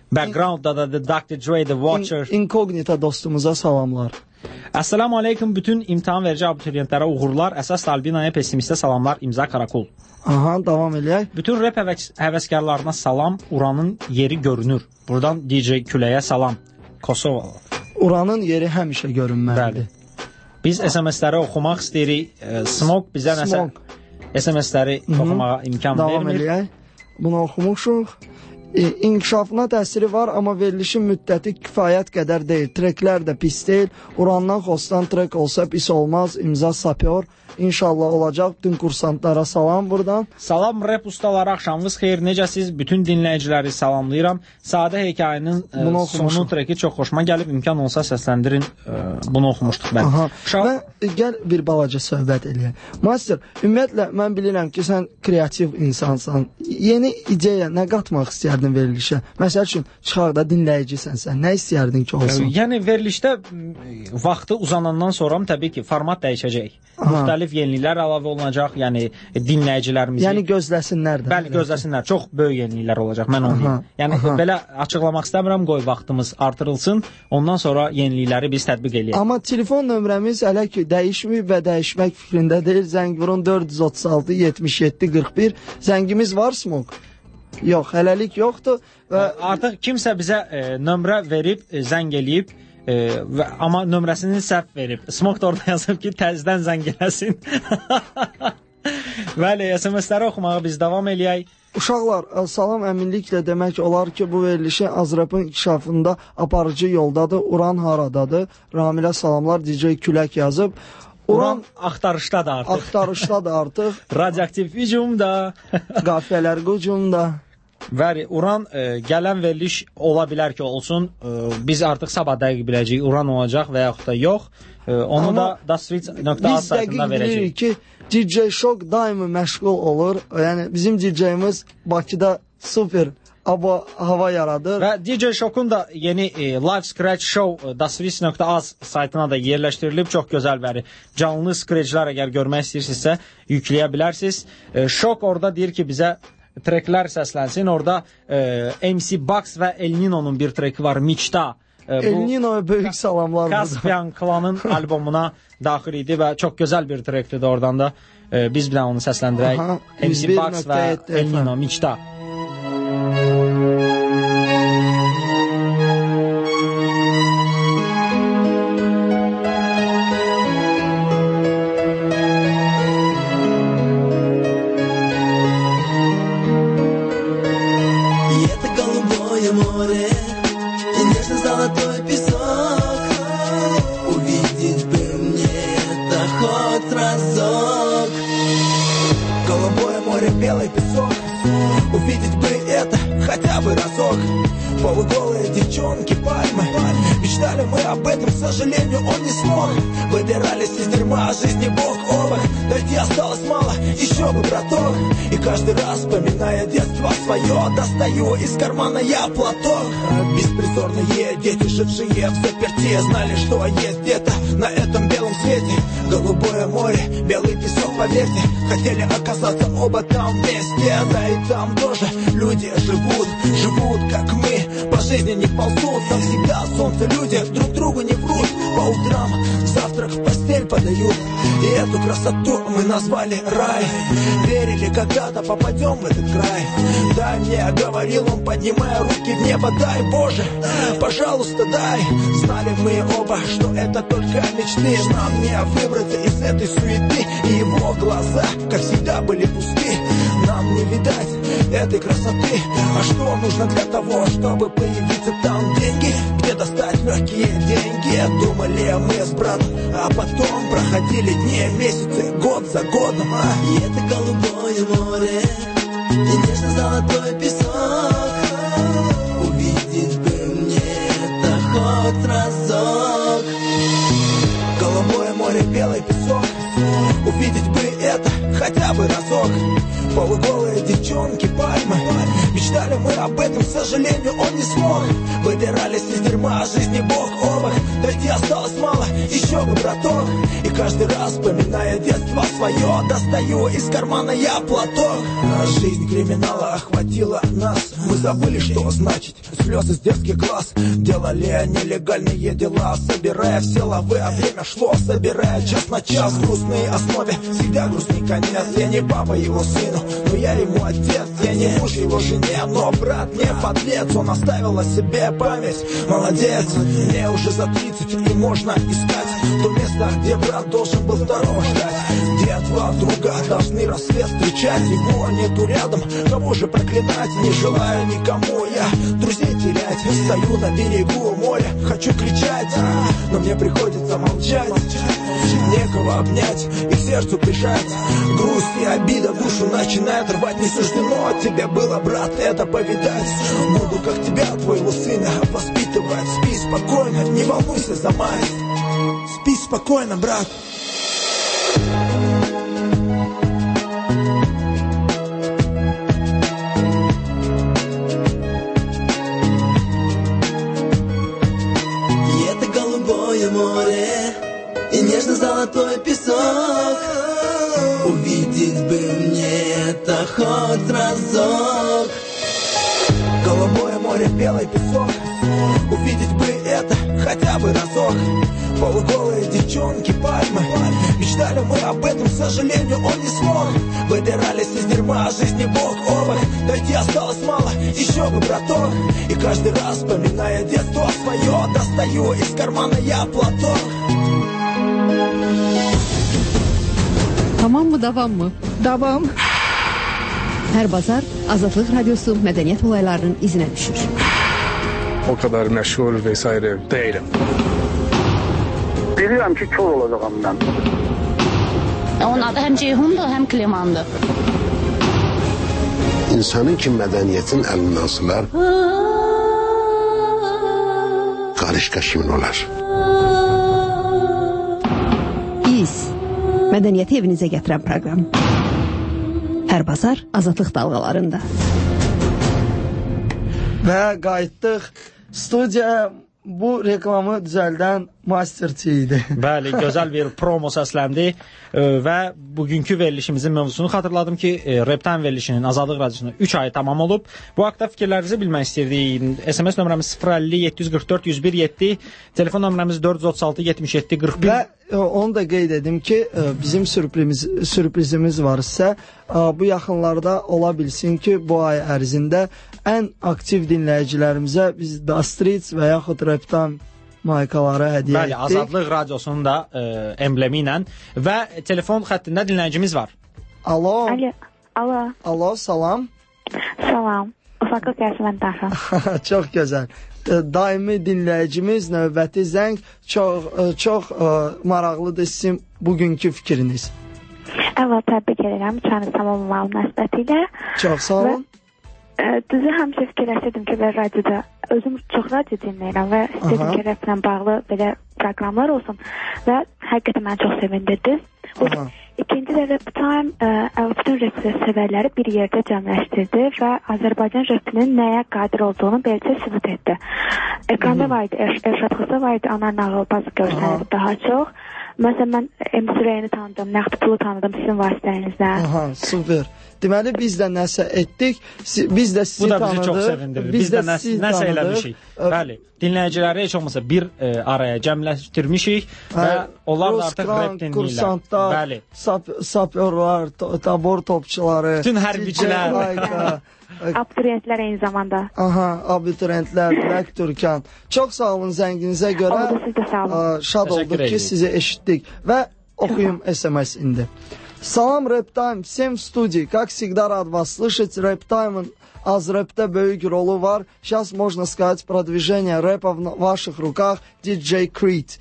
Backgroundda da Dr. Dre, The Watcher. Incognita dostumuza salamlar. Assalamu aleykum bütün imtahan verici abituriyentlərə uğurlar. Əsas Albinaya pessimistə salamlar. İmza Karakol. Aha, davam eləyək. Bütün rap həvəskarlarına salam. Uranın yeri görünür. Buradan DJ Küləyə salam. Kosova. Uranın yeri həmişə görünməlidir. Biz SMS-ləri oxumaq istəyirik. Smoke bizə nəsə SMS-ləri oxumağa imkan davam vermir. Eləyək. Bunu oxumuşuq. İnkişafına təsiri var, amma verilişin müddəti kifayət qədər deyil. Treklər də pis deyil. Urandan xostan trek olsa pis olmaz. İmza Sapyor. İnşallah olacaq. Bütün kursantlara salam buradan. Salam rap ustaları, axşamınız xeyir. Necəsiz? Bütün dinləyiciləri salamlayıram. Sadə hekayənin sonu treki çox xoşuma gəlib. İmkan olsa səsləndirin. Bunu oxumuşduq mən. Gəl bir balaca söhbət eləyək. Master, ümumiyyətlə mən bilirəm ki, sən kreativ insansan. Yeni ideya nə qatmaq istərdin verilişə? Məsəl üçün, çıxaq da dinləyicisən sən. Nə istərdin ki olsun? Yəni verilişdə vaxtı uzanandan sonra təbii ki, format dəyişəcək. Müxtəlif yeniliklər əlavə olunacaq, yəni dinləyicilərimizi. Yəni gözləsinlər də. Bəli, gözləsinlər. Çox böyük yeniliklər olacaq, mən onu deyim. Yəni belə açıqlamaq istəmirəm, qoy vaxtımız artırılsın, ondan sonra yenilikləri biz tətbiq eləyək. Amma telefon nömrəmiz hələ ki dəyişməyib və dəyişmək fikrində deyil. Zəng vurun 436 77 41. Zəngimiz var, Smoke? Yox, hələlik yoxdur və artıq kimsə bizə nömrə verib, zəng eləyib. Amma nömrəsini səhv verib. Smoke da orada yazıb ki, təzdən zəng eləsin. Bəli, SMS-ləri oxumağa biz davam eləyək. Uşaqlar, salam əminliklə demək olar ki, bu verilişi Azrapın inkişafında aparıcı yoldadır. Uran haradadır? Ramilə salamlar, DJ Külək yazıb. Uran axtarışdadır artıq. Axtarışdadır artıq. Radioaktiv hücumda. Qafiyələr hücumda. Bəli, Uran gələn veriliş ola bilər ki, olsun. Biz artıq sabah dəqiq biləcəyik, Uran olacaq və yaxud da yox. Onu da daswitch.az saytında verəcəyik. Biz dəqiq bilirik ki, DJ Shock daimi məşğul olur. Yəni bizim DJ-imiz Bakıda super hava yaradır. Və DJ Shock'un da yeni live scratch show daswitch.az saytına da yerləşdirilib. Çox gözəl bəli. Canlı scratchlər əgər görmək istəyirsinizsə yükləyə bilərsiniz. Shock orada deyir ki, bizə treklər səslənsin. Orada MC Box və El Nino'nun bir treki var, Miçta. El Nino'ya böyük salamlar. Caspian Klan'ın albomuna daxil idi və çox gözəl bir trekdir oradan da. Biz bir onu səsləndirək. MC Box və El Nino, Miçta. Увидеть бы это хотя бы разок. Полуголые девчонки, пальмы. Мечтали мы об этом, к сожалению, он не смог. Выбирались из дерьма жизни бок о бок. Дойти осталось мало, еще бы, браток. И каждый раз, вспоминая детство свое, достаю из кармана я платок. Беспризорные дети, жившие в заперти, знали, что есть где-то на этом белом свете. Голубое море, белый песок, поверьте. Хотели оказаться оба там вместе. Да и там тоже люди живут как мы. По жизни не ползут, там всегда солнце, люди друг другу не врут. По утрам завтрак в постель подают. И эту красоту мы назвали рай. Верили, когда-то попадем в этот край. Дай мне, говорил он, поднимая руки в небо. Дай, Боже, пожалуйста, дай. Знали мы оба, что это только мечты. Нам не выбраться из этой суеты. И его глаза, как всегда, были пусты. Нам не видать этой красоты. А что нужно для того, чтобы появиться там? Деньги, где достать легкие деньги? Думали мы с братом, а потом проходили дни, месяцы, год за годом. И это голубое море, и нежно-золотой песок. Увидеть бы мне это хоть разок. Голубое море, белый песок. Увидеть бы это хотя бы разок. Полуголые девчонки, пальмы. Мечтали мы об этом, к сожалению, он не смог. Выбирались из дерьма, жизни бог о бок. Дойти осталось мало, еще бы, браток. И каждый раз, вспоминая детство свое, достаю из кармана я платок. Жизнь криминала охватила нас. Мы забыли, что значит слезы с детских глаз. Делали нелегальные дела, собирая все лавы, а время шло, собирая час на час. В грустной основе всегда грустный конец. Я не папа его сыну, но я ему отец. Я не муж его жене, но брат не подлец. Он оставил о себе память, молодец. Мне уже за 30 и можно искать то место, где брат должен был второго ждать. Где два друга должны рассвет встречать. Его нету рядом, кого же проклинать? Не желаю никому я друзей терять. Стою на берегу моря, хочу кричать, но мне приходится молчать. Некого обнять и к сердцу прижать. Грусть и обида душу начинает рвать. Не суждено тебе было, брат, это повидать. Буду как тебя, твоего сына, воспитывать. Спи спокойно, не волнуйся за мать. Спи спокойно, брат. И это голубое море, и нежно-золотой песок. Увидеть бы мне это хоть разок. Голубое море, белый песок. Увидеть бы это хотя бы разок. Полуголые девчонки, пальмы. Мечтали мы об этом, к сожалению, он не смог. Выбирались из дерьма, жизни бог о бок. Дойти осталось мало, еще бы, браток. И каждый раз, вспоминая детство свое, достаю из кармана я платок. Tamam mı, davam mı? Davam. Hər bazar Azadlıq Radiosu mədəniyyət olaylarının izinə düşür. O kadar məşhur vesaire değilim. Bilirəm ki, kör olacağım mən. Onun adı həm Ceyhundur, həm Klimandır. İnsanın ki, mədəniyyətin əlindən asılar, qarışqa kimin olar? Biz mədəniyyəti evinizə gətirən proqram. Hər bazar Azadlıq dalğalarında. Və qayıtdıq studiyaya. Bu reklamı düzəldən Masterçi idi. Bəli, gözəl bir promo səsləndi və bugünkü verilişimizin mövzusunu xatırladım ki, Reptime verilişinin Azadlıq Radiosunda 3 ay tamam olub. Bu haqda fikirlərinizi bilmək istirdik. SMS nömrəmiz 050 744 101 telefon nömrəmiz 436 77 41. Və onu da qeyd edim ki, bizim sürprizimiz var sizə. Bu yaxınlarda ola bilsin ki, bu ay ərzində ən aktiv dinləyicilərimizə biz Dastrits və yaxud Reptime markaları hədiyyə etdik. Bəli, Azadlıq Radiosunun da emblemi ilə və telefon xəttində dinləyicimiz var. Alo. Alo. Alo, salam. Salam. Ufaqlıq Yasmin Taha. Çox gözəl. Daimi dinləyicimiz, növbəti zəng çox maraqlıdır sizin bugünkü fikriniz. Əvvəl təbrik edirəm çayınız tamamlanma münasibətilə. Çox sağ olun. Düzü həmişə fikirləşirdim ki, və radioda özüm çox radio dinləyirəm və istədim ki, rəflə bağlı belə proqramlar olsun və həqiqətən məni çox sevindirdi. İkinci də Reptime bütün rep sevərləri bir yerdə cəmləşdirdi və Azərbaycan repinin nəyə qadir olduğunu beləcə sübut etdi. Ekranda var idi, Erşad Xısa var idi, Anar Nağılbaz görsənirdi daha çox. Məsələn, mən Emsürəyini tanıdım, Nəqd Pulu tanıdım sizin vasitənizlə. Aha, super. Deməli, biz də nəsə etdik, biz də sizi tanıdıq. Bu da bizi çox sevindirir. Biz də nəsə eləmişik. Bəli, dinləyiciləri heç olmasa bir araya cəmləşdirmişik və onlar da artıq rep dinləyirlər. Kursantlar, sapyorlar, tabor topçuları, bütün hərbçilər, abituriyentlər eyni zamanda. Aha, abituriyentlər, Dilək Türkan. Çox sağ olun zənginizə görə. Şad olduq ki, sizi eşitdik. Və oxuyum SMS indi. Salam Reptime, всем в студии. Как всегда рад вас слышать. Рептайм'ın Азрэп'te büyük rolü var. Сейчас можно сказать продвижение рэпа в ваших руках. DJ Creed.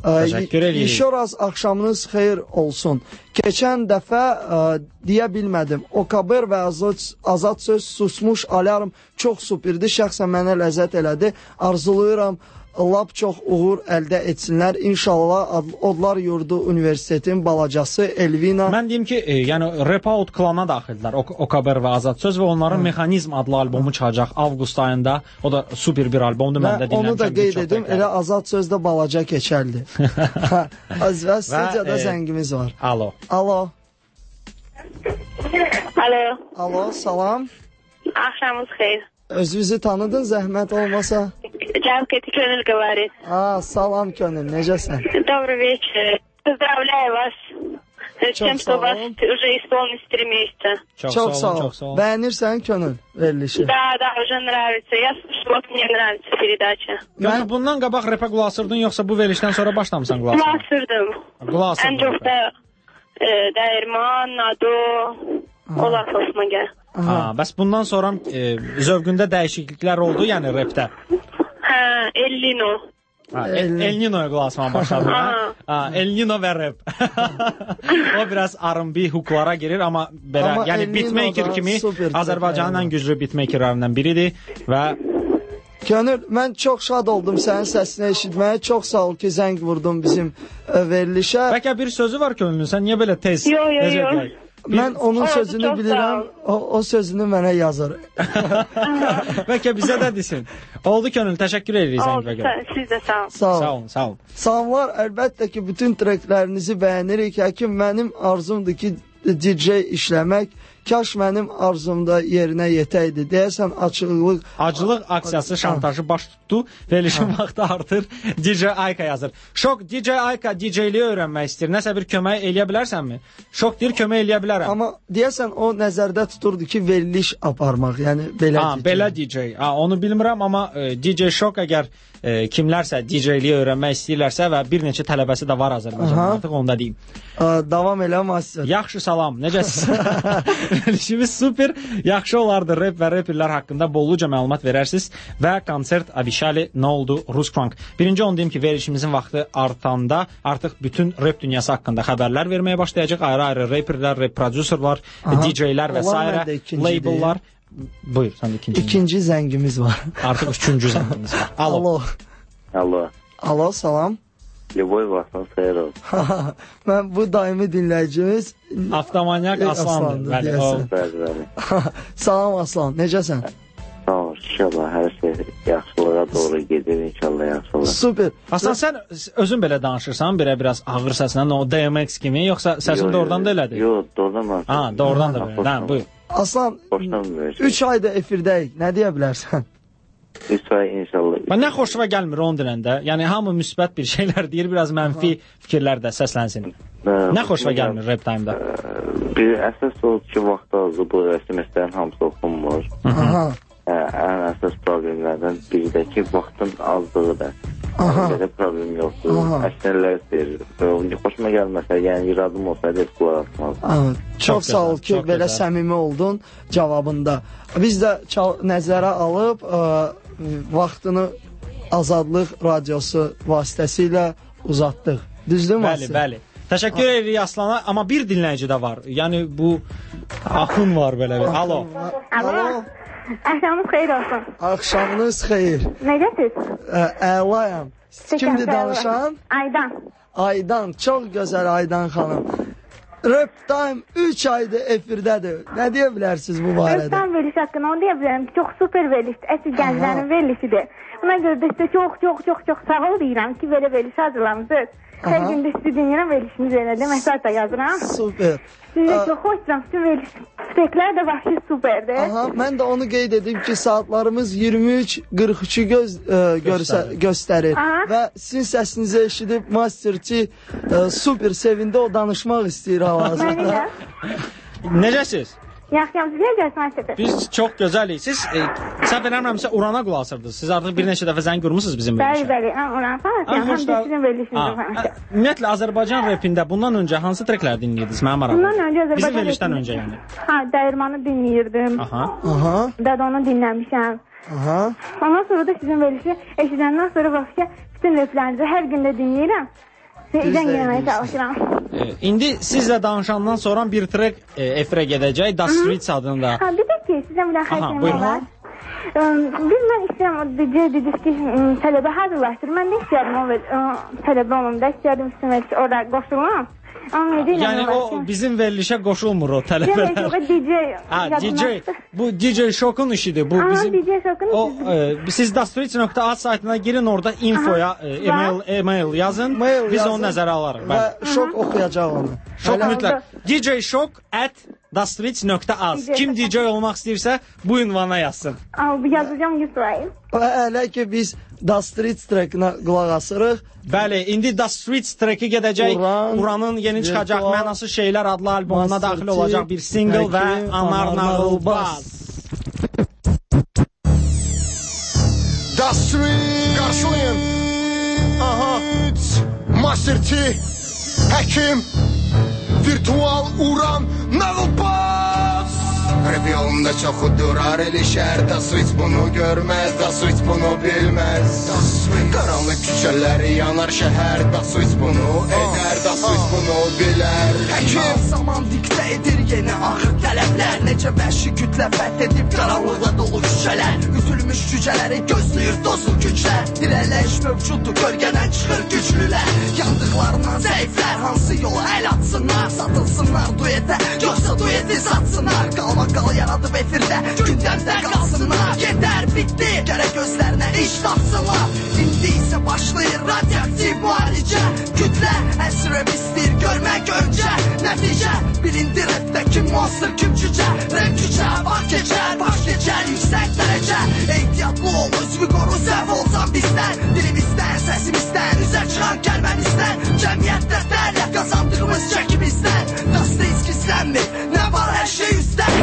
Еще раз axşamınız xeyir olsun. Keçən dəfə deyə bilmədim. OKBR və Azad Söz susmuş alarm çox superdi. Şəxsən mənə ləzzət elədi. Arzulayıram lap çox uğur əldə etsinlər. İnşallah Odlar Yurdu Universitetin balacası Elvina. Mən deyim ki, yəni Rap Out klana daxildirlər. OKBR və Azad Söz və onların Mexanizm adlı albomu çıxacaq avqust ayında. O da super bir albomdur. Mən də dinləmişəm. Onu da qeyd edim. Elə Azad Sözdə balaca keçərli. Və studiyada zəngimiz var. Alo. Alo. Alo. Alo, salam. Axşamınız xeyir. Özünüzü tanıdın, zəhmət olmasa? Cavketi Könül говорит. Salam Könül, necəsən? Добрый вечер. Поздравляю вас с тем, что у вас уже исполнилось 3 месяца. Çox sağ ol. Bəyənirsən Könül verilişi? Да, уже нравится. Я слушаю, мне нравится передача. Könül, bundan qabaq rapə qulaq asırdın, yoxsa bu verilişdən sonra başlamısan qulaq asırdım? Qulaq asırdım. Ən çox da Dəyirman, Nado, onlar xoşuma gəlir. Bəs bundan sonra zövqündə dəyişikliklər oldu, yəni rapdə? Hə, El Nino. El Nino'ya qulaq asmağa başladım. El Nino və rap. O biraz R&B huklara girir, amma belə, yəni beatmaker kimi Azərbaycanın ən güclü beatmakerlərindən biridir və Könül, mən çox şad oldum sənin səsini eşitməyə. Çox sağ ol ki, zəng vurdun bizim verilişə. Bəlkə bir sözü var Könülün, sən niyə belə tez? Yox. Mən onun sözünü bilirəm, o sözünü mənə yazır. Bəlkə bizə də desin. Oldu Könül, təşəkkür edirik zəng və görə. Siz də sağ olun. Sağ olun. Salamlar, əlbəttə ki, bütün treklərinizi bəyənirik. Həkim, mənim arzumdur ki, DJ işləmək. Kaş mənim arzumda yerinə yetəydi. Deyəsən acılıq aksiyası şantajı baş tutdu. Verilişin vaxtı artır. DJ Ayka yazır. Şok, DJ Ayka DJ-liyi öyrənmək istəyir. Nəsə bir kömək eləyə bilərsənmi? Şok deyir, kömək eləyə bilərəm. Amma deyəsən o nəzərdə tuturdu ki, veriliş aparmaq. Yəni belə DJ. Belə DJ. Onu bilmirəm, amma DJ Şok əgər kimlərsə DJ-liyi öyrənmək istəyirlərsə və bir neçə tələbəsi də var Azərbaycanda, artıq onu da deyim. Davam elə master. Yaxşı, salam. Necəsiz? Verilişimiz super. Yaxşı olardı rap və rapperlər haqqında bolluca məlumat verərsiniz və konsert Abişali nə oldu Ruskrank. Birinci onu deyim ki, verilişimizin vaxtı artanda artıq bütün rap dünyası haqqında xəbərlər verməyə başlayacaq. Ayrı-ayrı rapperlər, rap prodüserlər, DJ-lər və s. labellar. Buyur, sən də ikinci. İkinci zəngimiz var. Artıq üçüncü zəngimiz var. Alo, salam. Liboy vaxtınız xeyir olsun. Mən bu daimi dinləyicimiz Avtomanyak Aslandır. Bəli. Salam Aslan, necəsən? Sağ ol, inşallah hər şey yaxşılığa doğru gedir, inşallah yaxşılığa. Super. Aslan, sən özün belə danışırsan, biraz ağır səslə, o DMX kimi, yoxsa səsin doğrudan da elədir? Yox, doğrudan da. Doğrudan da belə. Buyur. Aslan, 3 ayda efirdəyik, nə deyə bilərsən? 3 ay inşallah. Nə xoşuma gəlmir onu deyəndə. Yəni hamı müsbət bir şeylər deyir, biraz mənfi fikirlər də səslənsin. Nə xoşuma gəlmir rap time-da? Bir əsas o ki, vaxt azı bu SMS-lərin hamısı oxunmur. Ən əsas problemlərdən biri də ki, vaxtın azlığıdır. Belə problem yoxdur. Əslənlər istəyir. Xoşuma gəlməsə, yəni iradım olsaydı, heç qulaq asmazdım. Çox sağ ol ki, belə səmimi oldun cavabında. Biz də nəzərə alıb vaxtını Azadlıq radiosu vasitəsilə uzatdıq. Düzdür mü? Bəli. Təşəkkür edirik Aslana, amma bir dinləyici də var. Yəni bu axın var belə bir. Alo. Axşamınız xeyir olsun. Axşamınız xeyir. Necəsiz? Əlayam. Kimdir danışan? Aydan. Çox gözəl Aydan xanım. Rap Time 3 aydır efirdədir. Nə deyə bilərsiniz bu barədə? Rap Time veriliş haqqında onu deyə bilərəm ki, çox super verilişdir. Əsl gənclərin verilişidir. Buna görə də sizə çox sağ ol deyirəm ki, belə veriliş hazırlamısınız. Hər gün də sizi dinləyirəm, verilişiniz elədir. Məsaj da yazıram. Super. Sizə çox xoşlayıram. Sizin veriliş speklər də vahşi superdir. Mən də onu qeyd edim ki, saatlarımız 23:43 göstərir. Və sizin səsinizi eşidib Masterçi super sevindi, o danışmaq istəyir hal-hazırda. Necəsiz? Yaxşıyam, siz necəsiniz? Biz çox gözəlik. Siz səhv eləmirəmsə Urana qulaq asırdınız. Siz artıq bir neçə dəfə zəng vurmusunuz bizim verilişə. Bəli, Uran fanatıyam. Həm də sizin verilişinizdir. Ümumiyyətlə Azərbaycan rapində bundan öncə hansı trekləri dinləyirdiniz? Mənim maraqlı. Bundan öncə Azərbaycan bizim verilişdən öncə yəni. Dəyirmanı dinləyirdim. Dadonu dinləmişəm. Ondan sonra da sizin verilişi eşidəndən sonra başqa bütün raplərinizi hər gün də dinləyirəm. Sizdən gəlməyə çalışıram. İndi sizlə danışandan sonra bir trek efirə gedəcək. The Streets adında. Bir də ki, sizə müdaxilə etməyim var. Biz mən istəyirəm dediniz ki, tələbə hazırlaşdır. Mən də istəyirəm tələbə olum da, istəyirəm sizin orada qoşulum. Yəni o bizim verilişə qoşulmur o tələbələr. DJ. Bu DJ Şokun işidir. Bu bizim DJ Şokun. Siz Dastoiç.az saytına girin, orada infoya email yazın. Biz onu nəzərə alarıq. Və Şok oxuyacaq onu. Şok mütləq. DJ Şok@dastoiç.az. Kim DJ olmaq istəyirsə bu ünvana yazsın. Yazacağım İsrail. Və hələ ki biz Dastoiç trackına qulaq asırıq. Bəli, indi Dastoiç tracki gedəcək. Uranın yeni çıxacaq Mənası Şeylər adlı albomuna daxil olacaq bir single və Anar Nağılbaz. Dastoiç qarşılayın. Aha. Master T, Həkim, Virtual Uran Nağılbaz. Rap yolunda çoxudur arilişər. Dastoiç bunu görməz, Dastoiç bunu bilməz. Qaranlıq küçələri yanar şəhər. Dastoiç bunu edər, Dastoiç bunu bilər. Həkim zaman diktə edir yeni ağır tələblər. Necə vəhşi kütlə fəth edib qaranlıqla dolu küçələr. Ütülmüş cücələri gözləyir dozlu güclər. Dirələyiş mövcuddur, gölgədən çıxır güclülər. Yandıqlarından zəiflər hansı yola əl atsınlar. Satılsınlar duetə, yoxsa dueti satsınlar. Qalmaqal yaradıb efirdə, gündəmdə qalsınlar. Gedər, bitdi, gərək gözlərinə iş tapsınlar. İndi isə başlayır radioaktiv müalicə. Kütlə əsrəb istəyir görmək öncə. Nəticə bilindi rapdə kim monster, kim cücə. Rap küçə, var keçər, baş keçər, yüksək dərəcə. Ehtiyatlı ol, özünü qoru, səhv olsan bizdən. Dilimizdən, səsimizdən, üzə çıxan kəlməmizdən. Cəmiyyətdə dərlə qazandığımız çəkimizdən. Dastoiç gizlənmir, nə var hər şey üstdən.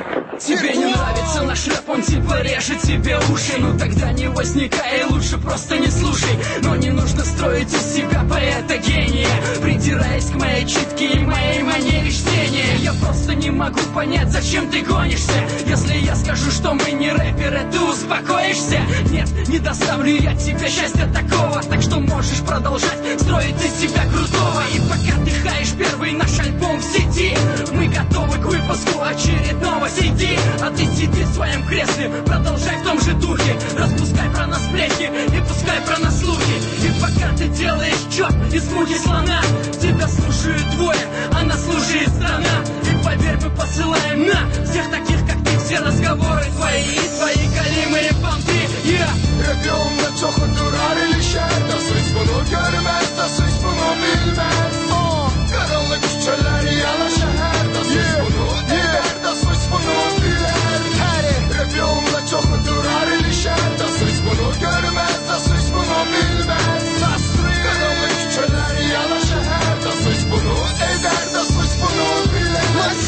Тебе не нравится наш рэп, он типа режет тебе уши. Ну тогда не возникай, лучше просто не слушай. Но не нужно строить из себя поэта гения, придираясь к моей читке и моей манере чтения. Я просто не могу понять, зачем ты гонишься. Если я скажу, что мы не рэперы, ты успокоишься? Нет, не доставлю я тебе счастья такого. Так что можешь продолжать строить из себя крутого. И пока ты хаешь первый наш альбом в сети, мы готовы к выпуску очередного CD. А ты сиди в своем кресле, продолжай в том же духе. Распускай про нас сплетни и пускай про нас слухи. И пока ты делаешь чёрт из мухи слона, тебя слушают двое, а нас слушает страна. И поверь, мы посылаем на всех таких, как ты, все разговоры твои и твои галимые понты. Rap yolunda çoxudur arilişər. Dastoiç bunu görməz, Dastoiç bunu bilməz. Qaranlıq küçələri yanar şəhər. Dastoiç bunu edər, Dastoiç bunu bilər. Rap yolunda çoxudur arilişər. Dastoiç bunu görməz, Dastoiç bunu bilməz. Qaranlıq küçələri yanar şəhər. Dastoiç bunu edər, Dastoiç bunu bilər.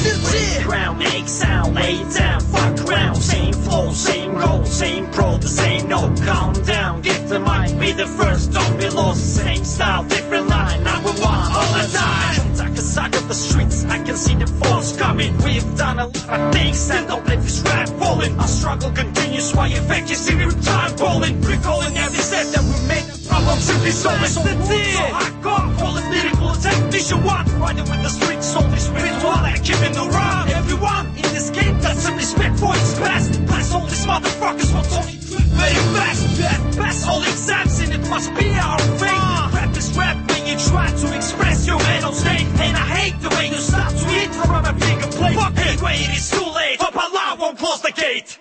Ground, make sound, lay down, fuck around. Same flow, same goal, same pro, the same no. Calm down, get the mic, be the first, don't be lost. Same style, different line, number one all the time. I can suck up the streets, I can see the force coming. We've done a lot of things and don't let this rap falling. Our struggle continues while you fake you see me time balling. Recalling every step that we made, the problem simply solving. So hardcore, call it lyrical attack, vision one. Riding with the streets, soul is spiritual, like keeping the run. Everyone in this game got some respect for its past. Bless all these motherfuckers, what's only good, very fast. Pass all exams and it must be our fate. Rap is rap when you try to express your mental state. And I hate the way you start to eat from a bigger plate. Fuck anyway, it is too late. Hope Allah won't close the gate.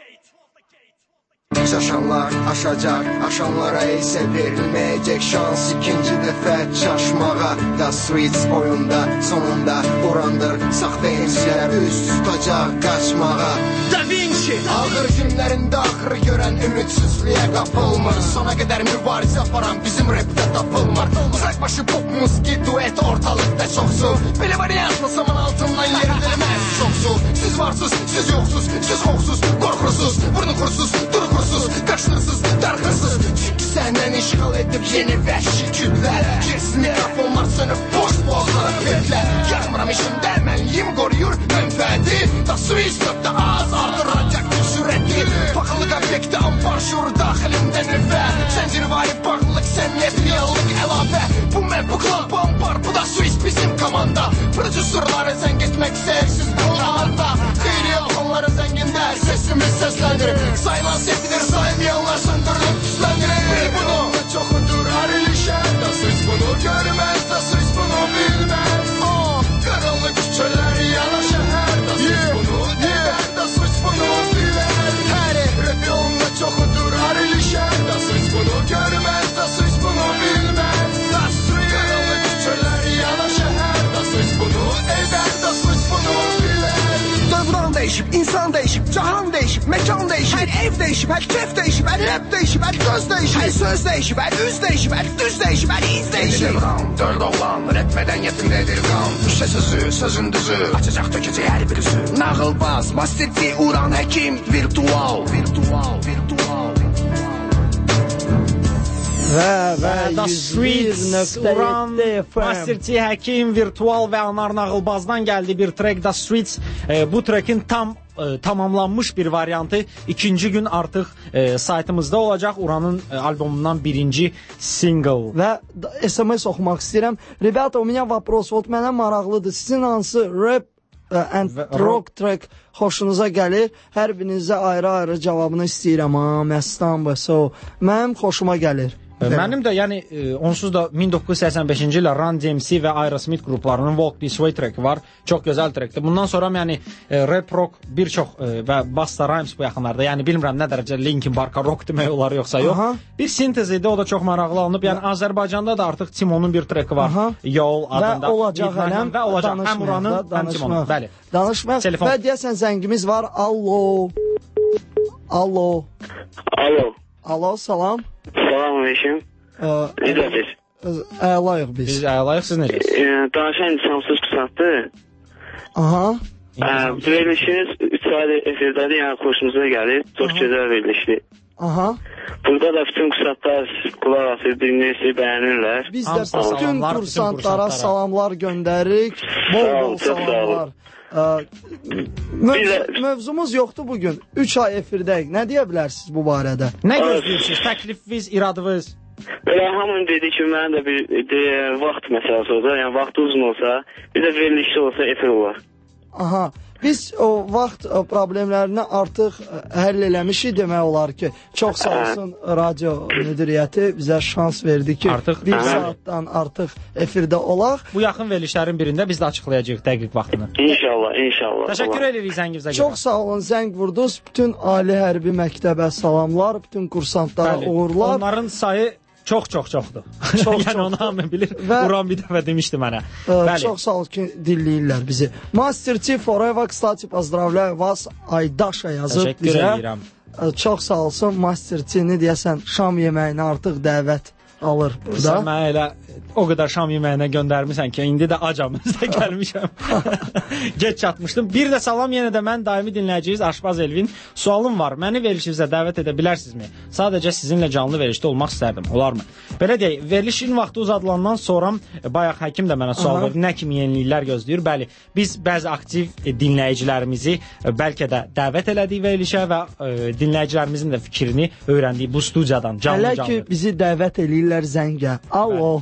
Çaşanlar aşacaq, aşanlara isə verilməyəcək şans. İkinci dəfə çaşmağa. Dastoiç oyunda sonunda urandır. Saxta emsilər üst tutacaq qaçmağa. Da Vinci Ağır günlərində axırı görən ümidsizliyə qapılmır. Sona qədər mübarizə aparan bizim rapdə tapılmır. Uzaqbaşı pop muski duet ortalıqda çoxsu. Belə variantla saman altından yeridilməz çoxsu. Siz varsız, siz yoxsuz, siz xoxsuz, qorxursuz, burnu kursuz, duru kursuz, qaşdırsız, darxırsız. Çünki səndən işğal edib yeni vəhşi kütlər. Girsin rap olmar sönüb boş boğazlar petlər. Yarmıram işimdə mənliyim qoruyur mənfəəti. Dastoiç.az artır radioaktiv sürəti. Paxıllıq obyektə ampar şuur daxilimdə nüvə. Zəncirvari bağlılıq, səmiyyət, reallıq əlavə. Bu mən, bu klan, bu ampar, bu Dastoiç bizim komanda. Prodüserları zəng etmək istəyirsiniz bu anda. Xeyri yox onları zəngində sesimiz səsləndir. Sayılan dəyişib, hər kef dəyişib, hər rap dəyişib, hər göz dəyişib, hər söz dəyişib, hər üz dəyişib, hər düz dəyişib, hər iz dəyişib. Dörd oğlan, rap mədəniyyətindedir qan. Düşə sözü, sözün düzü, açacaq tökəcək hər bir üzü. Nağılbaz, masterti, uran, həkim, virtual. Və The Streets, Uran, Master T, Həkim, Virtual və Anar Nağılbazdan gəldi bir trek The Streets. Bu trekin tamamlanmış bir variantı ikinci gün artıq saytımızda olacaq. Uranın albomundan birinci single. Və SMS oxumaq istəyirəm. Rебята, у меня вопрос. Вот mənə maraqlıdır. Sizin hansı rap and rock track xoşunuza gəlir? Hər birinizə ayrı-ayrı cavabını istəyirəm. Məstan bəso. Mənim xoşuma gəlir. Mənim də, yəni onsuz da 1985-ci ilə Run DMC və Aerosmith qruplarının Walk This Way treki var. Çox gözəl trekdir. Bundan sonra yəni rap rock bir çox və Busta Rhymes bu yaxınlarda, yəni bilmirəm nə dərəcə Linkin Park'a rock demək olar yoxsa yox. Bir sintez idi, o da çox maraqlı alınıb. Yəni Azərbaycanda da artıq Timonun bir treki var. Yol adında. Və olacaq hələm. Və olacaq həm Uranın, həm Timonun. Bəli. Danışmaq. Və deyəsən zəngimiz var. Allo. Alo, salam. Salam aleyküm. Necəsiz? Əlayıq biz. Biz əlayıq, siz necəsiz? Danışan insansız qısaltdı. Aha. Verilişiniz 3 ayda efirdədir, yəni xoşumuza gəlir. Çox gözəl verilişdir. Aha. Burada da bütün qısaltlar qulaq asır, dinləyir, bəyənirlər. Biz də bütün kursantlara salamlar göndəririk. Bol salamlar. Mövzumuz yoxdur bugün. 3 ay efirdəyik. Nə deyə bilərsiniz bu barədə? Nə gözləyirsiniz? Təklifiniz, iradınız? Belə hamının dediyi ki, mənim də bir vaxt məsələsi olsa, yəni vaxt uzun olsa, bir də verilişli olsa efir olar. Aha. Biz o vaxt problemlərini artıq həll eləmişik demək olar ki, çox sağ olsun radio müdiriyyəti bizə şans verdi ki, bir saatdan artıq efirdə olaq. Bu yaxın verilişlərin birində biz də açıqlayacağıq dəqiq vaxtını. İnşallah. Təşəkkür edirik zəngimizə görə. Çox sağ olun, zəng vurdunuz. Bütün Ali Hərbi Məktəbə salamlar, bütün kursantlara uğurlar. Onların sayı çoxdur. Yəni onu hamı bilir. Uran bir dəfə demişdi mənə. Çox sağ ol ki, dinləyirlər bizi. Master T Forever, kстати, поздравляю вас. Aydaşa yazıb bizə. Təşəkkür edirəm. Çox sağ olsun. Master T-ni deyəsən şam yeməyinə artıq dəvət alır burada. Sən mənə elə o qədər şam yeməyinə göndərmirsən ki, indi də acam özdə gəlmişəm. Geç çatmışdım. Bir də salam yenə də mən daimi dinləyiciniz Aşbaz Elvin. Sualım var. Məni verilişinizə dəvət edə bilərsinizmi? Sadəcə sizinlə canlı verilişdə olmaq istərdim. Olarmı? Belə deyək, verilişin vaxtı uzadılandan sonra bayaq həkim də mənə sual verdi. Nə kimi yeniliklər gözləyir? Bəli, biz bəzi aktiv dinləyicilərimizi bəlkə də dəvət elədik verilişə və dinləyicilərimizin də fikrini öyrəndik bu studiyadan canlı. Hələ ki bizi dəvət eləyirlər zəngə. Alo.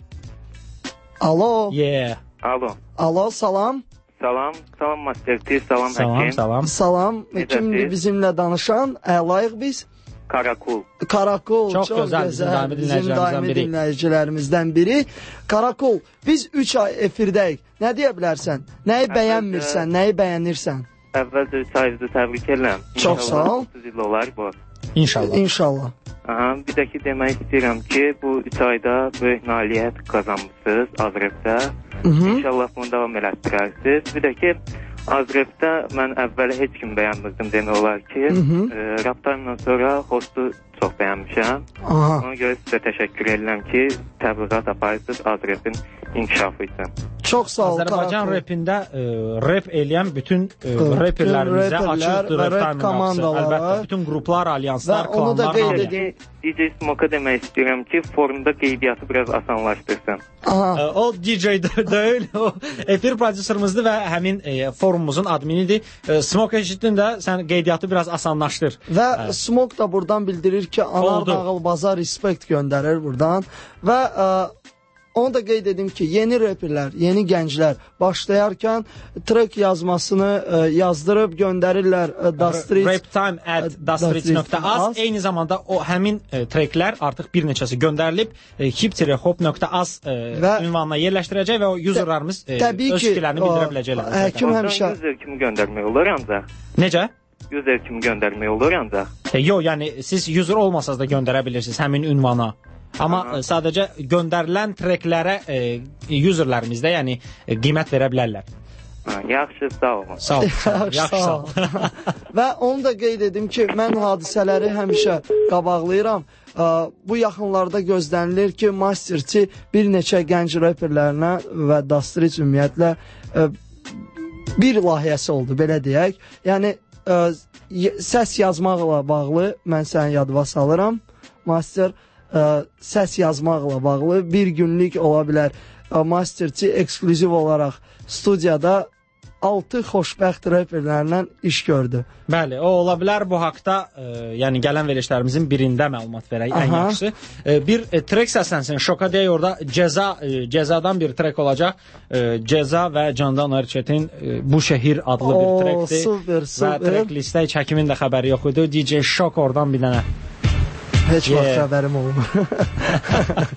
Alo, salam. Salam Master T, salam həkim. Salam. Kimdir bizimlə danışan? Əlayıq biz? Karakol. Çox gözəl, bizim daimi dinləyicilərimizdən biri. Karakol, biz 3 ay efirdəyik. Nə deyə bilərsən? Nəyi bəyənmirsən, nəyi bəyənirsən? Əvvəlcə 3 ayınızı təbrik edirəm. Çox sağ ol. 30 il olar bu. İnşallah. Bir də ki, demək istəyirəm ki, bu 3 ayda böyük nailiyyət qazanmışsınız Azrepdə. İnşallah bunu davam elətdirərsiniz. Bir də ki, Azrepdə mən əvvəl heç kim bəyənmirdim demək olar ki, Raptarımdan sonra hostu çox bəyənmişəm. Ona görə sizə təşəkkür edirəm ki, təbliğat aparırsınız Azrepin inkişafı üçün. Çox sağ ol. Azərbaycan rapində rap eləyən bütün reperlərimizə açıqdır rap komandaları. Əlbəttə, bütün qruplar, alyanslar, klanlar. DJ Smoke-a demək istəyirəm ki, forumda qeydiyyatı biraz asanlaşdırsın. O DJ deyil, o efir prodüserimizdir və həmin forumumuzun adminidir. Smoke eşitdin də sən qeydiyyatı biraz asanlaşdır. Və Smoke da buradan bildirir ki, Anar Nağılbaza respekt göndərir buradan və onu da qeyd edim ki, yeni reperlər, yeni gənclər başlayarkən trek yazmasını yazdırıb göndərirlər raptime@dastreets.az. Eyni zamanda o həmin treklər artıq bir neçəsi göndərilib hip-hop.az ünvanına yerləşdirəcək və o userlarımız öz fikirlərini bildirə biləcəklər. Həkim həmişə user kimi göndərmək olur ancaq. Necə? User kimi göndərmək olur ancaq. Yox, yəni siz user olmasanız da göndərə bilirsiniz həmin ünvana. Amma sadəcə göndərilən treklərə userlərimizdə yəni qiymət verə bilərlər. Yaxşı, sağ olun. Sağ ol. Yaxşı, sağ ol. Və onu da qeyd edim ki, mən hadisələri həmişə qabaqlayıram. Bu yaxınlarda gözlənilir ki, Masterçi bir neçə gənc reperlərinə və Dastriç ümumiyyətlə bir layihəsi oldu, belə deyək. Yəni, səs yazmaqla bağlı, mən səni yadıma salıram, Master, səs yazmaqla bağlı bir günlük ola bilər. Masterçi ekskluziv olaraq studiyada 6 xoşbəxt reperlərlə iş gördü. Bəli, o ola bilər. Bu haqda yəni gələn verilişlərimizin birində məlumat verək, ən yaxşısı. Bir trek səslənsin, şoka deyək, orada Cezadan bir trek olacaq. Ceza və Candan Erçetin Bu Şehir adlı bir trekdir. Super, super. Və trek listə heç həkimin də xəbəri yox idi. DJ Şok oradan bir dənə. Heç vaxt xəbərim olmur.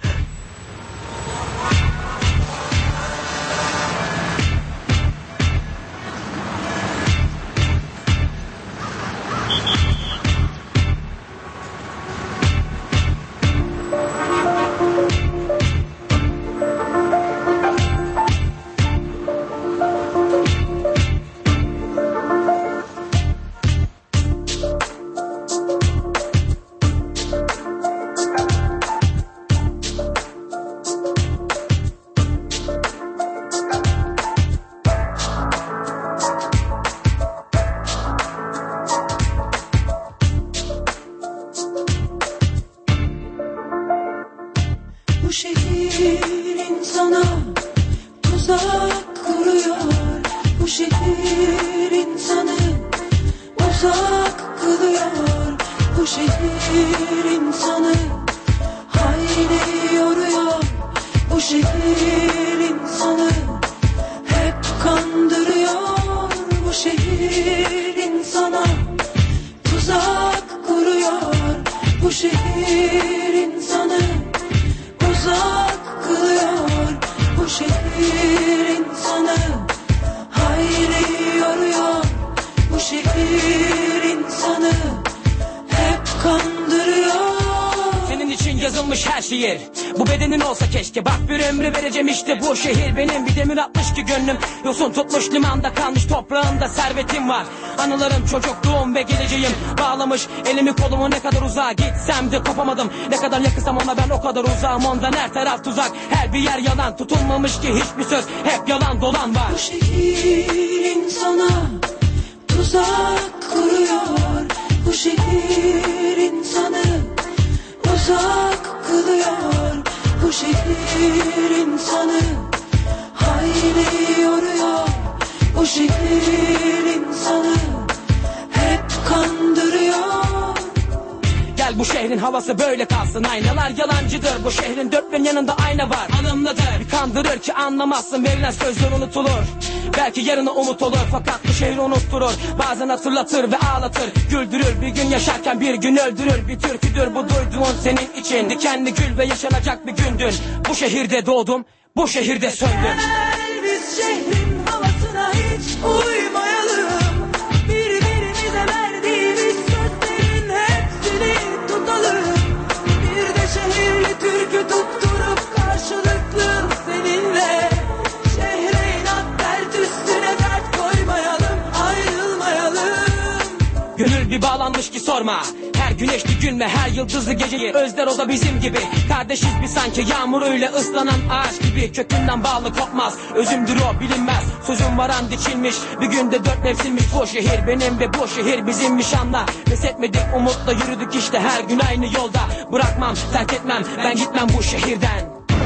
Bu bedenin olsa keşke, bak bir ömrü vereceğim işte bu şehir benim. Bir demir atmış ki gönlüm, yosun tutmuş limanda kalmış toprağında servetim var. Anılarım, çocukluğum ve geleceğim bağlamış elimi kolumu, ne kadar uzağa gitsem de kopamadım. Ne kadar yakınsam ona ben o kadar uzağım, ondan her taraf tuzak. Her bir yer yalan, tutulmamış ki hiçbir söz, hep yalan dolan var. Bu şehir insana tuzak kuruyor. Bu şehir insanı uzak kılıyor. Bu şehir insanı hayli yoruyor. Bu şehir insanı hep kandırıyor. Gel bu şehrin havası böyle kalsın, aynalar yalancıdır. Bu şehrin dört bir yanında ayna var, alımlıdır. Bir kandırır ki anlamazsın, verilen sözler unutulur. Belki yarına umut olur fakat bu şehri unutturur. Bazen hatırlatır ve ağlatır, güldürür. Bir gün yaşarken bir gün öldürür. Bir türküdür bu duyduğun senin için. Dikenli gül ve yaşanacak bir gündün. Bu şehirde doğdum, bu şehirde söndüm. Gel biz şehrin havasına hiç uymayalım. Birbirimize verdiğimiz sözlerin hepsini tutalım. Bir de şehirli türkü tutturup karşılıklı seninle. Şehre inat dert üstüne dert koymayalım, ayrılmayalım. Gönül bir bağlanmış ki sorma. Her güneşli gün ve her yıldızlı geceyi özler o da bizim gibi. Kardeşiz bir sanki, yağmuruyla ıslanan ağaç gibi. Kökünden bağlı kopmaz, özümdür o bilinmez. Sözüm varan diçilmiş, bir günde dört mevsimmiş. Bu şehir benim ve bu şehir bizimmiş, anla. Pes etmedik, umutla yürüdük işte her gün aynı yolda. Bırakmam, terk etmem, ben gitmem bu şehirden.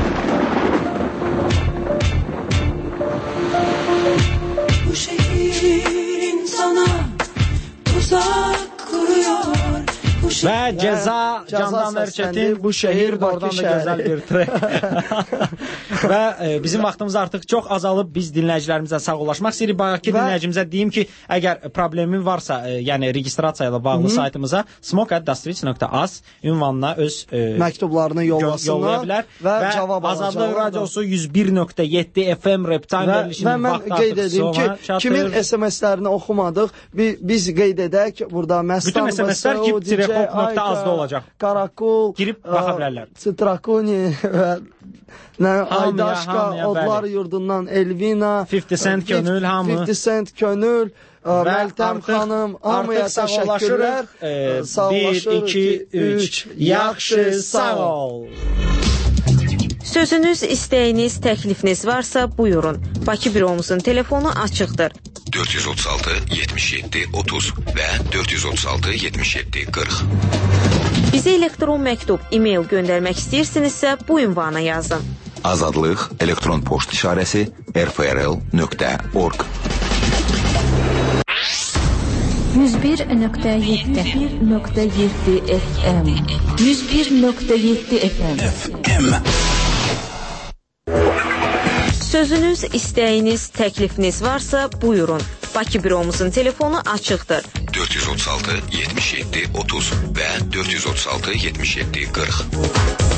Bu şehir insana tuzak kuruyor. Və Ceza, Candan Erçetin Bu Şehir, oradan da gözəl bir trek. Və bizim vaxtımız artıq çox azalıb, biz dinləyicilərimizə sağollaşmaq istəyirik. Bayaqki dinləyicimizə deyim ki, əgər problemin varsa, yəni registrasiya ilə bağlı saytımıza smoke@dastric.az ünvanına öz məktublarını yollaya bilər və cavab alacaqlar. Azadlıq Radiosu 101.7 FM Reptime verilişinin vaxtı artıq qeyd edim ki, kimin SMS-lərini oxumadıq, biz qeyd edək burada bütün SMS-lər ki, Ayka.az-da olacaq. Karakol, girib baxa bilərlər. Strakoni və Aydaşka, Odlar yurdundan Elvina, 50 Cent Könül, hamı. 50 Cent Könül, Meltem xanım, hamıya təşəkkürlər. 1, 2, 3, yaxşı, sağ ol. Sözünüz, istəyiniz, təklifiniz varsa buyurun. Bakı büromuzun telefonu açıqdır. 436 77 30 və 436 77 40. Bizə elektron məktub, e-mail göndərmək istəyirsinizsə bu ünvana yazın. Azadlıq elektron poçt işarəsi rfrl.org 101.7 FM 101.7 FM Sözünüz, istəyiniz, təklifiniz varsa buyurun. Bakı büromuzun telefonu açıqdır. 436 77 30 və 436 77 40.